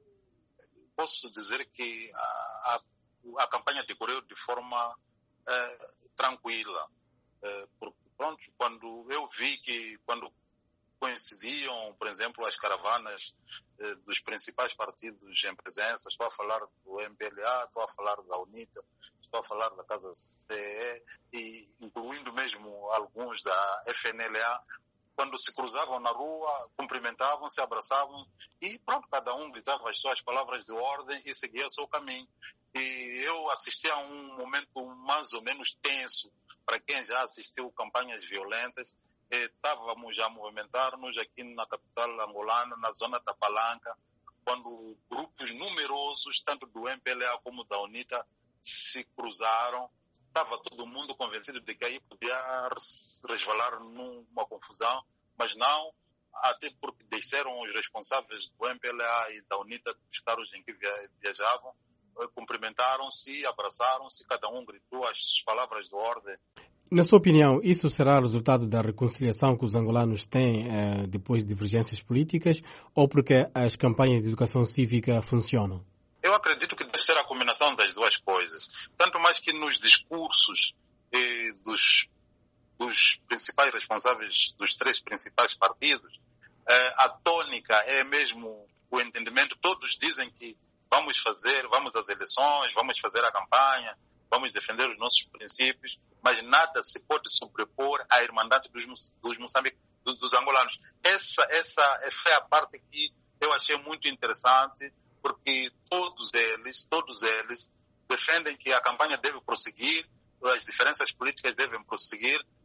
Speaker 18: posso dizer que a, a, a campanha decorreu de forma é, tranquila. É, porque, pronto, quando eu vi que quando coincidiam, por exemplo, as caravanas eh, dos principais partidos em presença, estou a falar do M P L A, estou a falar da UNITA, estou a falar da Casa C E, e incluindo mesmo alguns da F N L A, quando se cruzavam na rua, cumprimentavam, se abraçavam e pronto, cada um gritava as suas palavras de ordem e seguia o seu caminho. E eu assisti a um momento mais ou menos tenso para quem já assistiu campanhas violentas. Estávamos a movimentar-nos aqui na capital angolana, na zona da Palanca, quando grupos numerosos, tanto do M P L A como da UNITA, se cruzaram. Estava todo mundo convencido de que aí podia resvalar numa confusão, mas não, até porque desceram os responsáveis do M P L A e da UNITA dos carros em que viajavam, cumprimentaram-se, abraçaram-se, cada um gritou as palavras de ordem.
Speaker 1: Na sua opinião, isso será resultado da reconciliação que os angolanos têm eh, depois de divergências políticas ou porque as campanhas de educação cívica funcionam?
Speaker 18: Eu acredito que deve ser a combinação das duas coisas. Tanto mais que nos discursos eh, dos, dos principais responsáveis dos três principais partidos, eh, a tônica é mesmo o entendimento. Todos dizem que vamos fazer, vamos às eleições, vamos fazer a campanha, vamos defender os nossos princípios, mas nada se pode sobrepor à irmandade dos, dos, Moçambique, dos, dos angolanos. Essa, essa foi a parte que eu achei muito interessante, porque todos eles, todos eles defendem que a campanha deve prosseguir, as diferenças políticas devem prosseguir,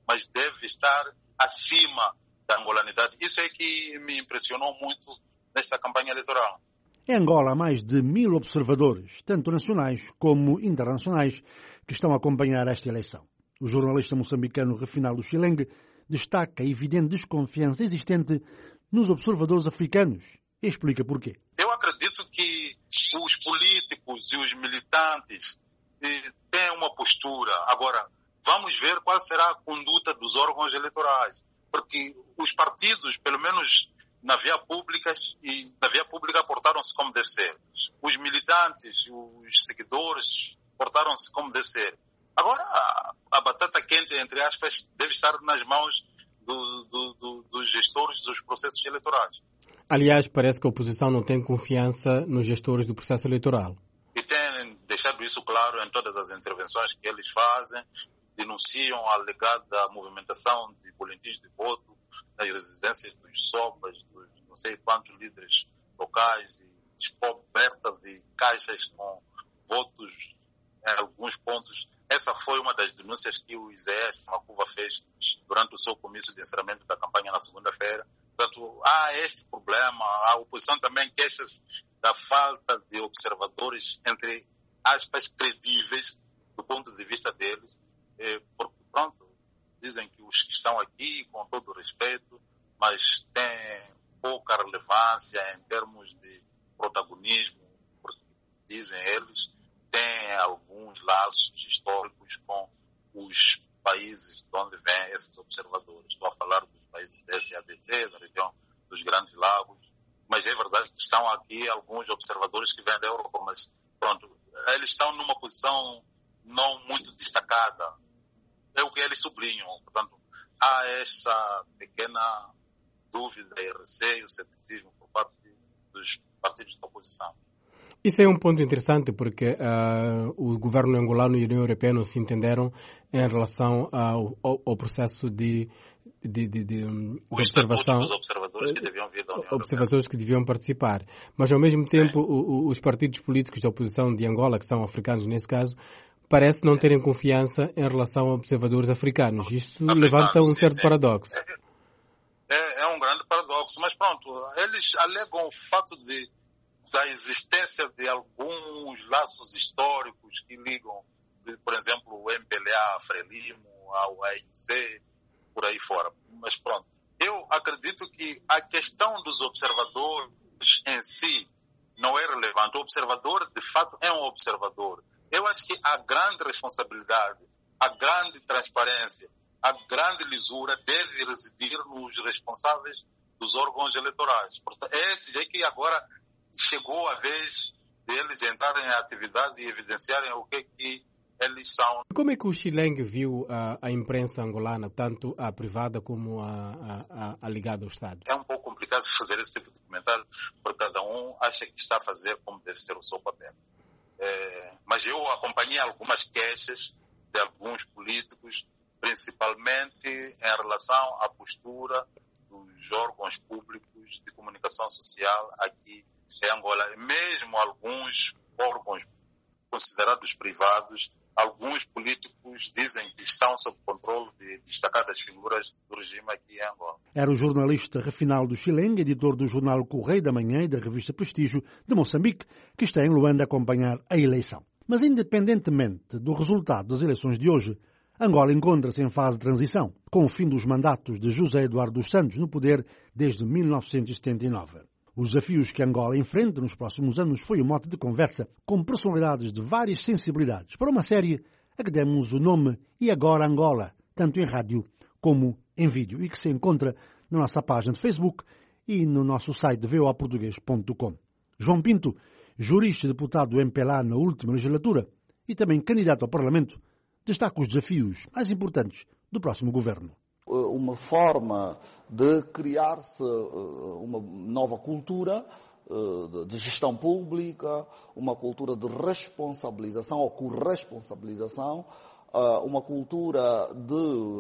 Speaker 18: mas deve estar acima da angolanidade. Isso é que me impressionou muito nesta campanha eleitoral.
Speaker 15: Em Angola, há mais de mil observadores, tanto nacionais como internacionais, que estão a acompanhar esta eleição. O jornalista moçambicano Refinaldo Chileng destaca a evidente desconfiança existente nos observadores africanos e explica porquê.
Speaker 18: Eu acredito que os políticos e os militantes eh, têm uma postura. Agora, vamos ver qual será a conduta dos órgãos eleitorais, porque os partidos, pelo menos na via pública, e na via pública portaram-se como deve ser. Os militantes, os seguidores portaram-se como deve ser. Agora, a, a batata quente, entre aspas, deve estar nas mãos do, do, do, dos gestores dos processos eleitorais.
Speaker 1: Aliás, parece que a oposição não tem confiança nos gestores do processo eleitoral.
Speaker 18: E tem deixado isso claro em todas as intervenções que eles fazem, denunciam a alegada movimentação de boletins de voto nas residências dos sopas, dos não sei quantos líderes locais, e descoberta de caixas com votos em alguns pontos. Essa foi uma das denúncias que o Isaías Macuva fez durante o seu comício de encerramento da campanha na segunda-feira. Portanto, há este problema. A oposição também queixa-se da falta de observadores, entre aspas, credíveis do ponto de vista deles. Porque, pronto, dizem que os que estão aqui, com todo o respeito, mas têm pouca relevância em termos de protagonismo, porque, dizem eles, têm alguns laços históricos com os países de onde vêm esses observadores. Estou a falar dos países da S A D C, da região dos Grandes Lagos, mas é verdade que estão aqui alguns observadores que vêm da Europa, mas pronto, eles estão numa posição não muito destacada. É o que eles sublinham. Portanto, há essa pequena dúvida e receio, ceticismo por parte dos partidos da oposição.
Speaker 1: Isso é um ponto interessante porque uh, o governo angolano e a União Europeia não se entenderam em relação ao, ao, ao processo de, de, de, de, de observação.
Speaker 18: Dos observadores que deviam vir da União
Speaker 1: observadores
Speaker 18: Europeia.
Speaker 1: que deviam participar. Mas, ao mesmo Sim. tempo, o, o, os partidos políticos da oposição de Angola, que são africanos nesse caso, parece não terem confiança em relação a observadores africanos. Isso africanos, levanta um certo sim. paradoxo.
Speaker 18: É, é um grande paradoxo, mas pronto, eles alegam o fato de da existência de alguns laços históricos que ligam, por exemplo, o M P L A, a Frelimo, ao A N C, por aí fora. Mas pronto, eu acredito que a questão dos observadores em si não é relevante. O observador, de fato, é um observador. Eu acho que a grande responsabilidade, a grande transparência, a grande lisura deve residir nos responsáveis dos órgãos eleitorais. Portanto, é esse é que agora chegou a vez deles entrarem em atividade e evidenciarem o que é que eles são.
Speaker 1: Como é que o Chileng viu a, a imprensa angolana, tanto a privada como a, a, a ligada ao Estado?
Speaker 18: É um pouco complicado fazer esse tipo de comentário, porque cada um acha que está a fazer como deve ser o seu papel. É, mas eu acompanhei algumas queixas de alguns políticos, principalmente em relação à postura dos órgãos públicos de comunicação social aqui em Angola. Mesmo alguns órgãos considerados privados, alguns políticos dizem que estão sob controle de destacadas figuras do regime aqui em Angola.
Speaker 15: Era o jornalista Refinaldo Chileng, editor do jornal Correio da Manhã e da revista Prestígio de Moçambique, que está em Luanda a acompanhar a eleição. Mas independentemente do resultado das eleições de hoje, Angola encontra-se em fase de transição, com o fim dos mandatos de José Eduardo dos Santos no poder desde mil novecentos e setenta e nove. Os desafios que Angola enfrenta nos próximos anos foi o mote de conversa com personalidades de várias sensibilidades para uma série a que demos o nome E Agora Angola, tanto em rádio como em vídeo, e que se encontra na nossa página de Facebook e no nosso site v o a português ponto com. João Pinto, jurista e deputado do M P L A na última legislatura e também candidato ao Parlamento, destaca os desafios mais importantes do próximo governo.
Speaker 20: Uma forma de criar-se uma nova cultura de gestão pública, uma cultura de responsabilização ou corresponsabilização, uma cultura de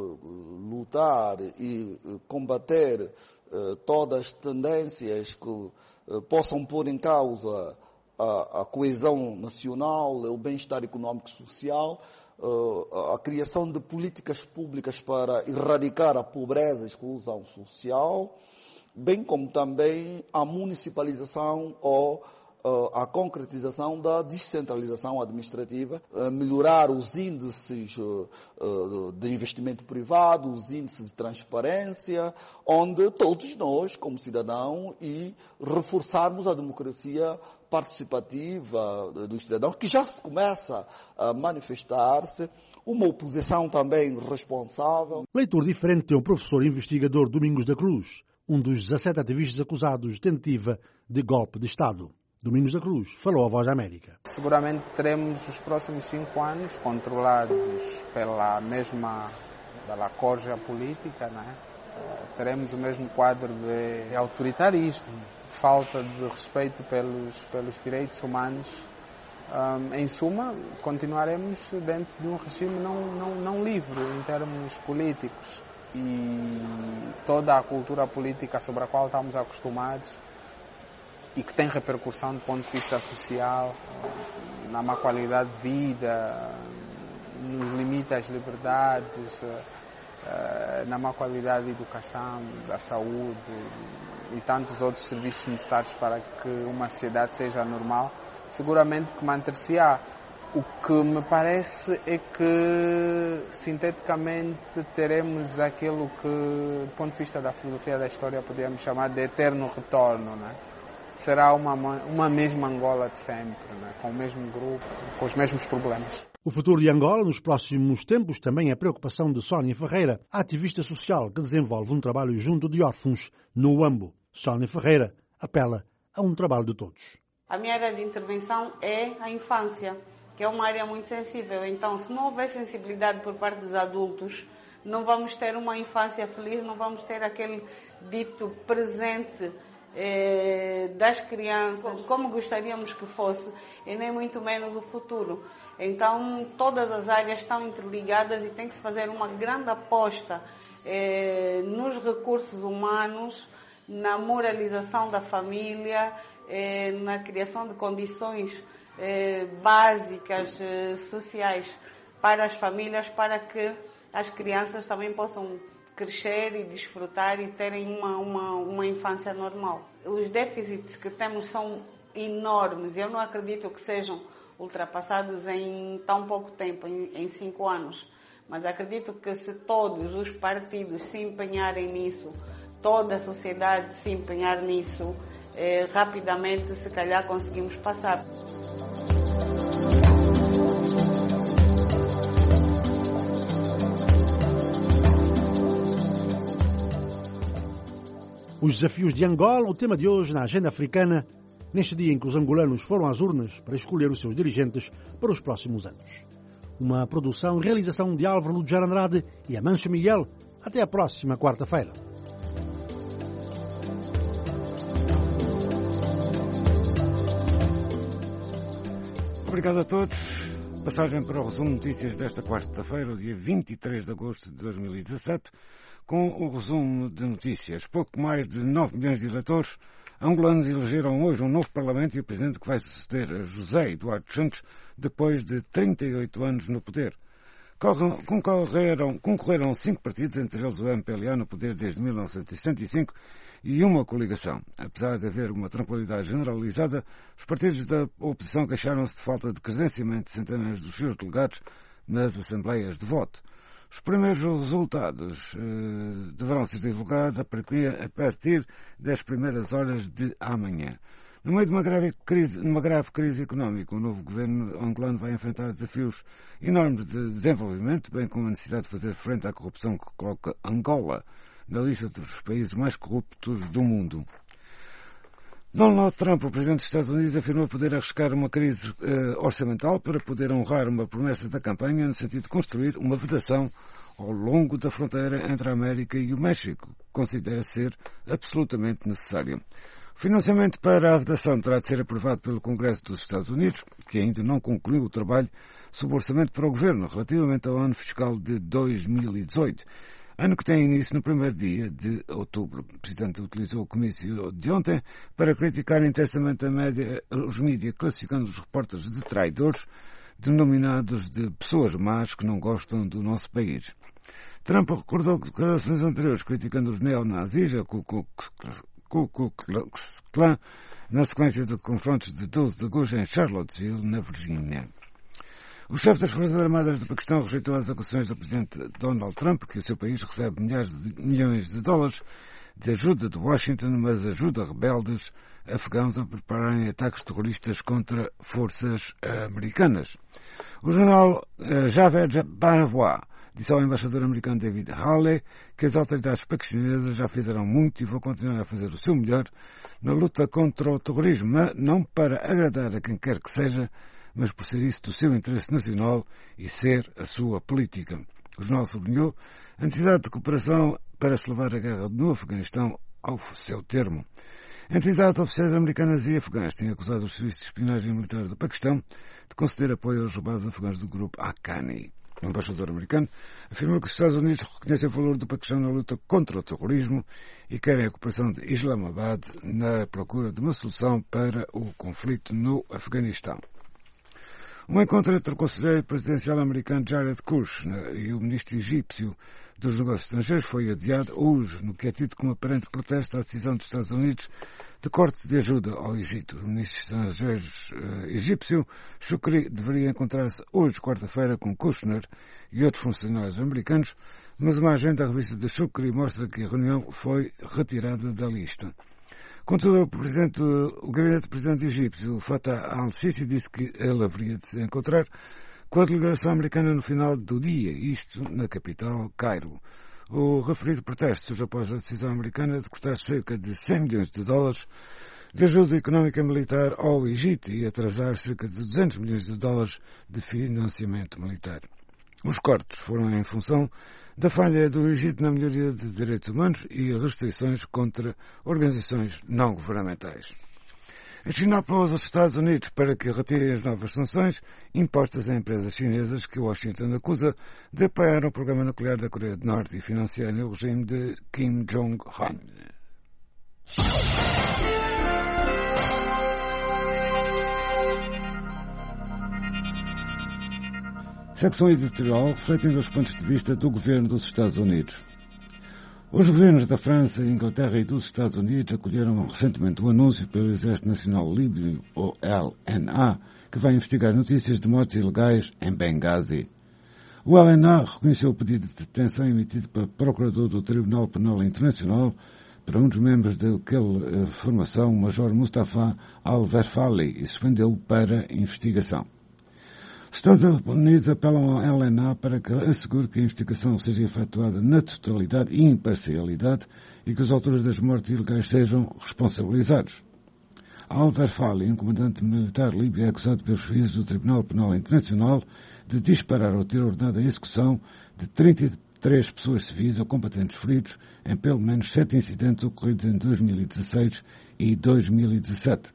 Speaker 20: lutar e combater todas as tendências que possam pôr em causa a coesão nacional, o bem-estar económico e social, a criação de políticas públicas para erradicar a pobreza e exclusão social, bem como também a municipalização ou a concretização da descentralização administrativa, melhorar os índices de investimento privado, os índices de transparência, onde todos nós, como cidadãos, e reforçarmos a democracia participativa dos cidadãos, que já se começa a manifestar-se, uma oposição também responsável.
Speaker 15: Leitura diferente tem o professor investigador Domingos da Cruz, um dos dezassete ativistas acusados de tentativa de golpe de Estado. Domingos da Cruz falou à Voz da América.
Speaker 19: Seguramente teremos os próximos cinco anos controlados pela mesma pela corja política, né? Teremos o mesmo quadro de autoritarismo, falta de respeito pelos, pelos direitos humanos. Um, em suma, continuaremos dentro de um regime não, não, não livre em termos políticos. E toda a cultura política sobre a qual estamos acostumados e que tem repercussão do ponto de vista social, na má qualidade de vida, nos limita às liberdades, na má qualidade de educação, da saúde e tantos outros serviços necessários para que uma sociedade seja normal, seguramente que manter-se-á. O que me parece é que, sinteticamente, teremos aquilo que, do ponto de vista da filosofia da história, podemos chamar de eterno retorno, né? Será uma, uma mesma Angola de sempre, né? Com o mesmo grupo, com os mesmos problemas.
Speaker 15: O futuro de Angola nos próximos tempos também é a preocupação de Sónia Ferreira, ativista social que desenvolve um trabalho junto de órfãos no Uambo. Sónia Ferreira apela a um trabalho de todos.
Speaker 21: A minha área de intervenção é a infância, que é uma área muito sensível. Então, se não houver sensibilidade por parte dos adultos, não vamos ter uma infância feliz, não vamos ter aquele dito presente Eh, das crianças, como gostaríamos que fosse, e nem muito menos o futuro. Então, todas as áreas estão interligadas e tem que se fazer uma grande aposta eh, nos recursos humanos, na moralização da família, eh, na criação de condições eh, básicas, eh, sociais para as famílias, para que as crianças também possam crescer e desfrutar e terem uma, uma, uma infância normal. Os déficits que temos são enormes. Eu não acredito que sejam ultrapassados em tão pouco tempo, em, em cinco anos. Mas acredito que se todos os partidos se empenharem nisso, toda a sociedade se empenhar nisso, eh, rapidamente, se calhar, conseguimos passar.
Speaker 15: Os desafios de Angola, o tema de hoje na agenda africana, neste dia em que os angolanos foram às urnas para escolher os seus dirigentes para os próximos anos. Uma produção e realização de Álvaro Lujar Andrade e Amancio Miguel. Até a próxima quarta-feira.
Speaker 5: Obrigado a todos. Passagem para o resumo de notícias desta quarta-feira, dia vinte e três de agosto de dois mil e dezassete. Com o resumo de notícias, pouco mais de nove milhões de eleitores angolanos elegeram hoje um novo Parlamento e o Presidente que vai suceder a José Eduardo Santos depois de trinta e oito anos no poder. Concorreram, concorreram cinco partidos, entre eles o M P L A no poder desde mil novecentos e setenta e cinco e uma coligação. Apesar de haver uma tranquilidade generalizada, os partidos da oposição queixaram-se de falta de credenciamento de centenas dos seus delegados nas assembleias de voto. Os primeiros resultados eh, deverão ser divulgados a partir das primeiras horas de amanhã. No meio de uma grave crise, numa grave crise económica, o novo governo angolano vai enfrentar desafios enormes de desenvolvimento, bem como a necessidade de fazer frente à corrupção que coloca Angola na lista dos países mais corruptos do mundo. Donald Trump, o presidente dos Estados Unidos, afirmou poder arriscar uma crise eh, orçamental para poder honrar uma promessa da campanha no sentido de construir uma vedação ao longo da fronteira entre a América e o México, que considera ser absolutamente necessário. O financiamento para a vedação terá de ser aprovado pelo Congresso dos Estados Unidos, que ainda não concluiu o trabalho sobre o orçamento para o governo relativamente ao ano fiscal de dois mil e dezoito. Ano que tem início no primeiro dia de outubro. O Presidente utilizou o comício de ontem para criticar intensamente a média, os mídias, classificando os repórteres de traidores, denominados de pessoas más que não gostam do nosso país. Trump recordou declarações anteriores criticando os neonazis, a Ku Klux Klan, na sequência de confrontos de doze de agosto em Charlottesville, na Virgínia. O chefe das Forças Armadas do Paquistão rejeitou as acusações do presidente Donald Trump que o seu país recebe milhares de milhões de dólares de ajuda de Washington, mas ajuda rebeldes afegãos a prepararem ataques terroristas contra forças americanas. O jornal uh, Javed Bharwah disse ao embaixador americano David Hawley que as autoridades paquistanesas já fizeram muito e vão continuar a fazer o seu melhor na luta contra o terrorismo, não para agradar a quem quer que seja, mas por ser isso do seu interesse nacional e ser a sua política. O jornal sublinhou a necessidade de cooperação para se levar a guerra no Afeganistão ao seu termo. Entidades oficiais americanas e afegãs têm acusado os serviços de espionagem militar do Paquistão de conceder apoio aos rebeldes afegãos do grupo Haqqani. O embaixador americano afirmou que os Estados Unidos reconhecem o valor do Paquistão na luta contra o terrorismo e querem a cooperação de Islamabad na procura de uma solução para o conflito no Afeganistão. Um encontro entre o conselheiro presidencial americano Jared Kushner e o ministro egípcio dos Negócios Estrangeiros foi adiado hoje, no que é tido como aparente protesto à decisão dos Estados Unidos de corte de ajuda ao Egito. O ministro dos Estrangeiros uh, egípcio, Shukri, deveria encontrar-se hoje, quarta-feira, com Kushner e outros funcionários americanos, mas uma agenda da revista de Shukri mostra que a reunião foi retirada da lista. Contudo, o, presidente, o gabinete do presidente egípcio, Fatah al-Sisi, disse que ele haveria de se encontrar com a delegação americana no final do dia, isto na capital, Cairo. O referido protesto surge após a decisão americana de custar cerca de cem milhões de dólares de ajuda económica militar ao Egito e atrasar cerca de duzentos milhões de dólares de financiamento militar. Os cortes foram em função da falha do Egito na melhoria de direitos humanos e restrições contra organizações não governamentais. A China apelou aos Estados Unidos para que retirem as novas sanções impostas a empresas chinesas que Washington acusa de apoiar o programa nuclear da Coreia do Norte e financiarem o regime de Kim Jong-un. Secção editorial refletindo os pontos de vista do governo dos Estados Unidos. Os governos da França, Inglaterra e dos Estados Unidos acolheram recentemente o anúncio pelo Exército Nacional Líbio, o L N A, que vai investigar notícias de mortes ilegais em Benghazi. O L N A reconheceu o pedido de detenção emitido pelo Procurador do Tribunal Penal Internacional para um dos membros daquela formação, o Major Mustafa Al-Verfali, e suspendeu-o para investigação. Os Estados Unidos apelam ao L N A para que assegure que a investigação seja efetuada na totalidade e imparcialidade e que os autores das mortes ilegais sejam responsabilizados. Al-Verfali, um comandante militar líbio, é acusado pelos juízes do Tribunal Penal Internacional de disparar ou ter ordenado a execução de trinta e três pessoas civis ou combatentes feridos em pelo menos sete incidentes ocorridos em dois mil e dezesseis e dois mil e dezassete.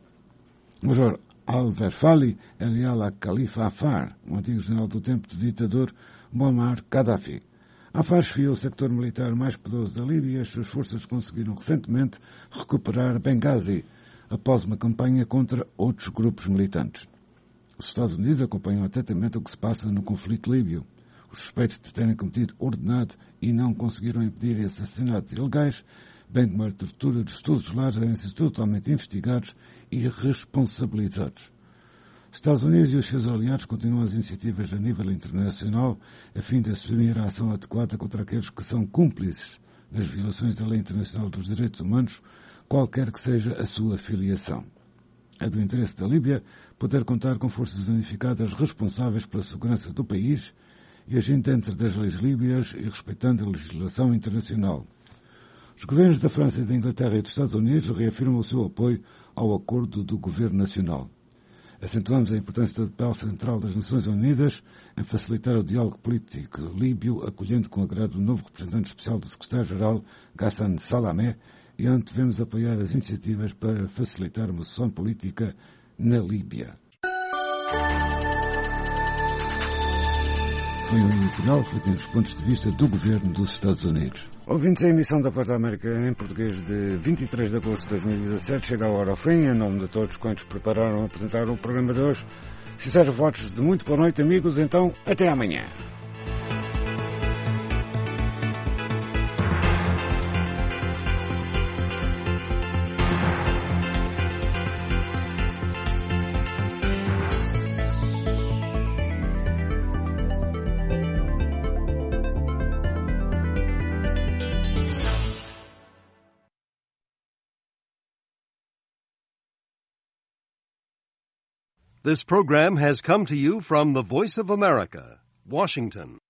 Speaker 5: O Major Al-Verfali é leal a Khalifa Haftar, um antigo general do tempo do ditador Muammar Gaddafi. Haftar esfiou o sector militar mais poderoso da Líbia e as suas forças conseguiram recentemente recuperar Benghazi, após uma campanha contra outros grupos militantes. Os Estados Unidos acompanham atentamente o que se passa no conflito líbio. Os suspeitos de terem cometido ordenado e não conseguiram impedir assassinatos ilegais, bem como a tortura dos estudos lares, devem ser totalmente investigados e responsabilizados. Os Estados Unidos e os seus aliados continuam as iniciativas a nível internacional a fim de assumir a ação adequada contra aqueles que são cúmplices nas violações da lei internacional dos direitos humanos, qualquer que seja a sua filiação. É do interesse da Líbia poder contar com forças unificadas responsáveis pela segurança do país e agindo dentro das leis líbias e respeitando a legislação internacional. Os governos da França, da Inglaterra e dos Estados Unidos reafirmam o seu apoio ao acordo do Governo Nacional. Acentuamos a importância do papel central das Nações Unidas em facilitar o diálogo político líbio, acolhendo com agrado o novo representante especial do secretário-geral, Ghassan Salamé, e onde devemos apoiar as iniciativas para facilitar uma solução política na Líbia. Foi um editorial feito nos pontos de vista do governo dos Estados Unidos. Ouvintes, a emissão da Voz da América em português de vinte e três de agosto de dois mil e dezassete chega agora ao fim. Em nome de todos quantos prepararam e apresentaram o programa de hoje, Sinceros votos de muito boa noite, amigos. Então, até amanhã.
Speaker 10: This program has come to you from the Voice of America, Washington.